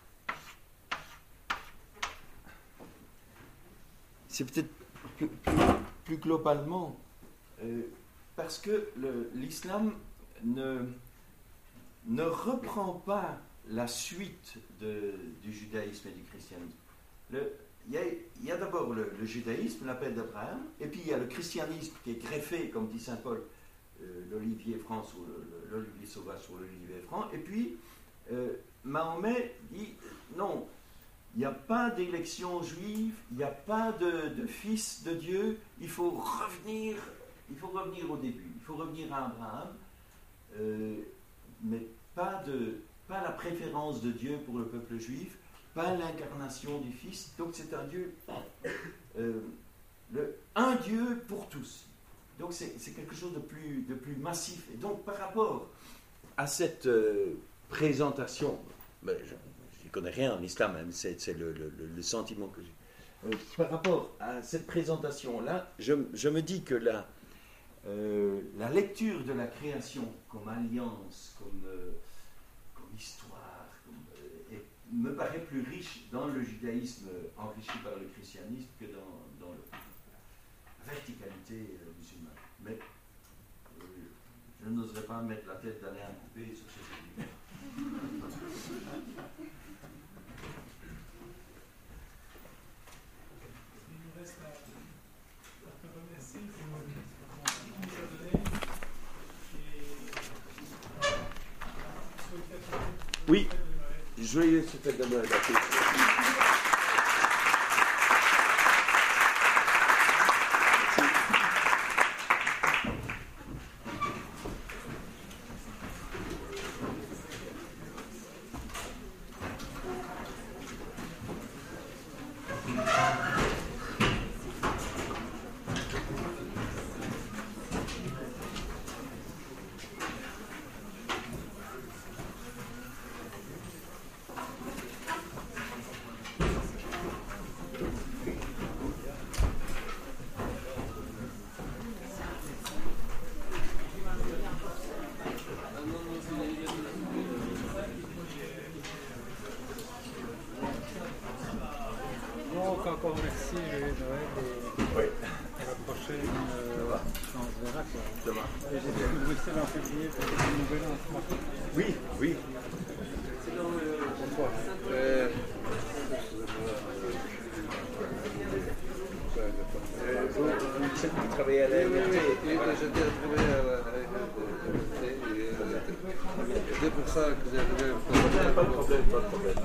c'est peut-être plus, plus, plus globalement euh, parce que le, l'islam ne, ne reprend pas la suite de, du judaïsme et du christianisme. Le, il y a, il y a d'abord le, le judaïsme, l'appel d'Abraham, et puis il y a le christianisme qui est greffé, comme dit saint Paul, euh, l'olivier franc sur le, l'olivier sauvage sur l'olivier franc, et puis euh, Mahomet dit non, il n'y a pas d'élection juive, il n'y a pas de, de fils de Dieu, il faut revenir, il faut revenir au début, il faut revenir à Abraham, euh, mais pas, de, pas la préférence de Dieu pour le peuple juif, pas l'incarnation du Fils, donc c'est un Dieu, euh, le, un Dieu pour tous. Donc c'est, c'est quelque chose de plus, de plus massif. Et donc par rapport à cette euh, présentation, ben, je ne connais rien en islam, hein, c'est, c'est le, le, le sentiment que j'ai. Euh, par rapport à cette présentation-là, je, je me dis que la, euh, la lecture de la création comme alliance, comme, euh, comme histoire, comme, euh, est, me paraît plus riche dans le judaïsme enrichi par le christianisme que dans, dans le, la verticalité euh, musulmane. Mais euh, je n'oserais pas mettre la tête d'Alain Coupé sur ce sujet. Il nous reste à, à te remercier pour ce que tu nous as donné. Et souhaiter à Oui, joyeux fête de Noël. Donc encore merci, joyeux Noël, et Oui. à la prochaine, euh, on se verra quoi. Demain. Et j'ai fait de Bruxelles en février pour une nouvelle en ce moment. Oui, oui. Bonsoir. Euh, Celle qui travaille à la oui, oui, liberté. oui, oui, Voilà. j'étais arrivé à la à la- c'est pour ça que j'ai arrivé. Pas de problème, pas de problème.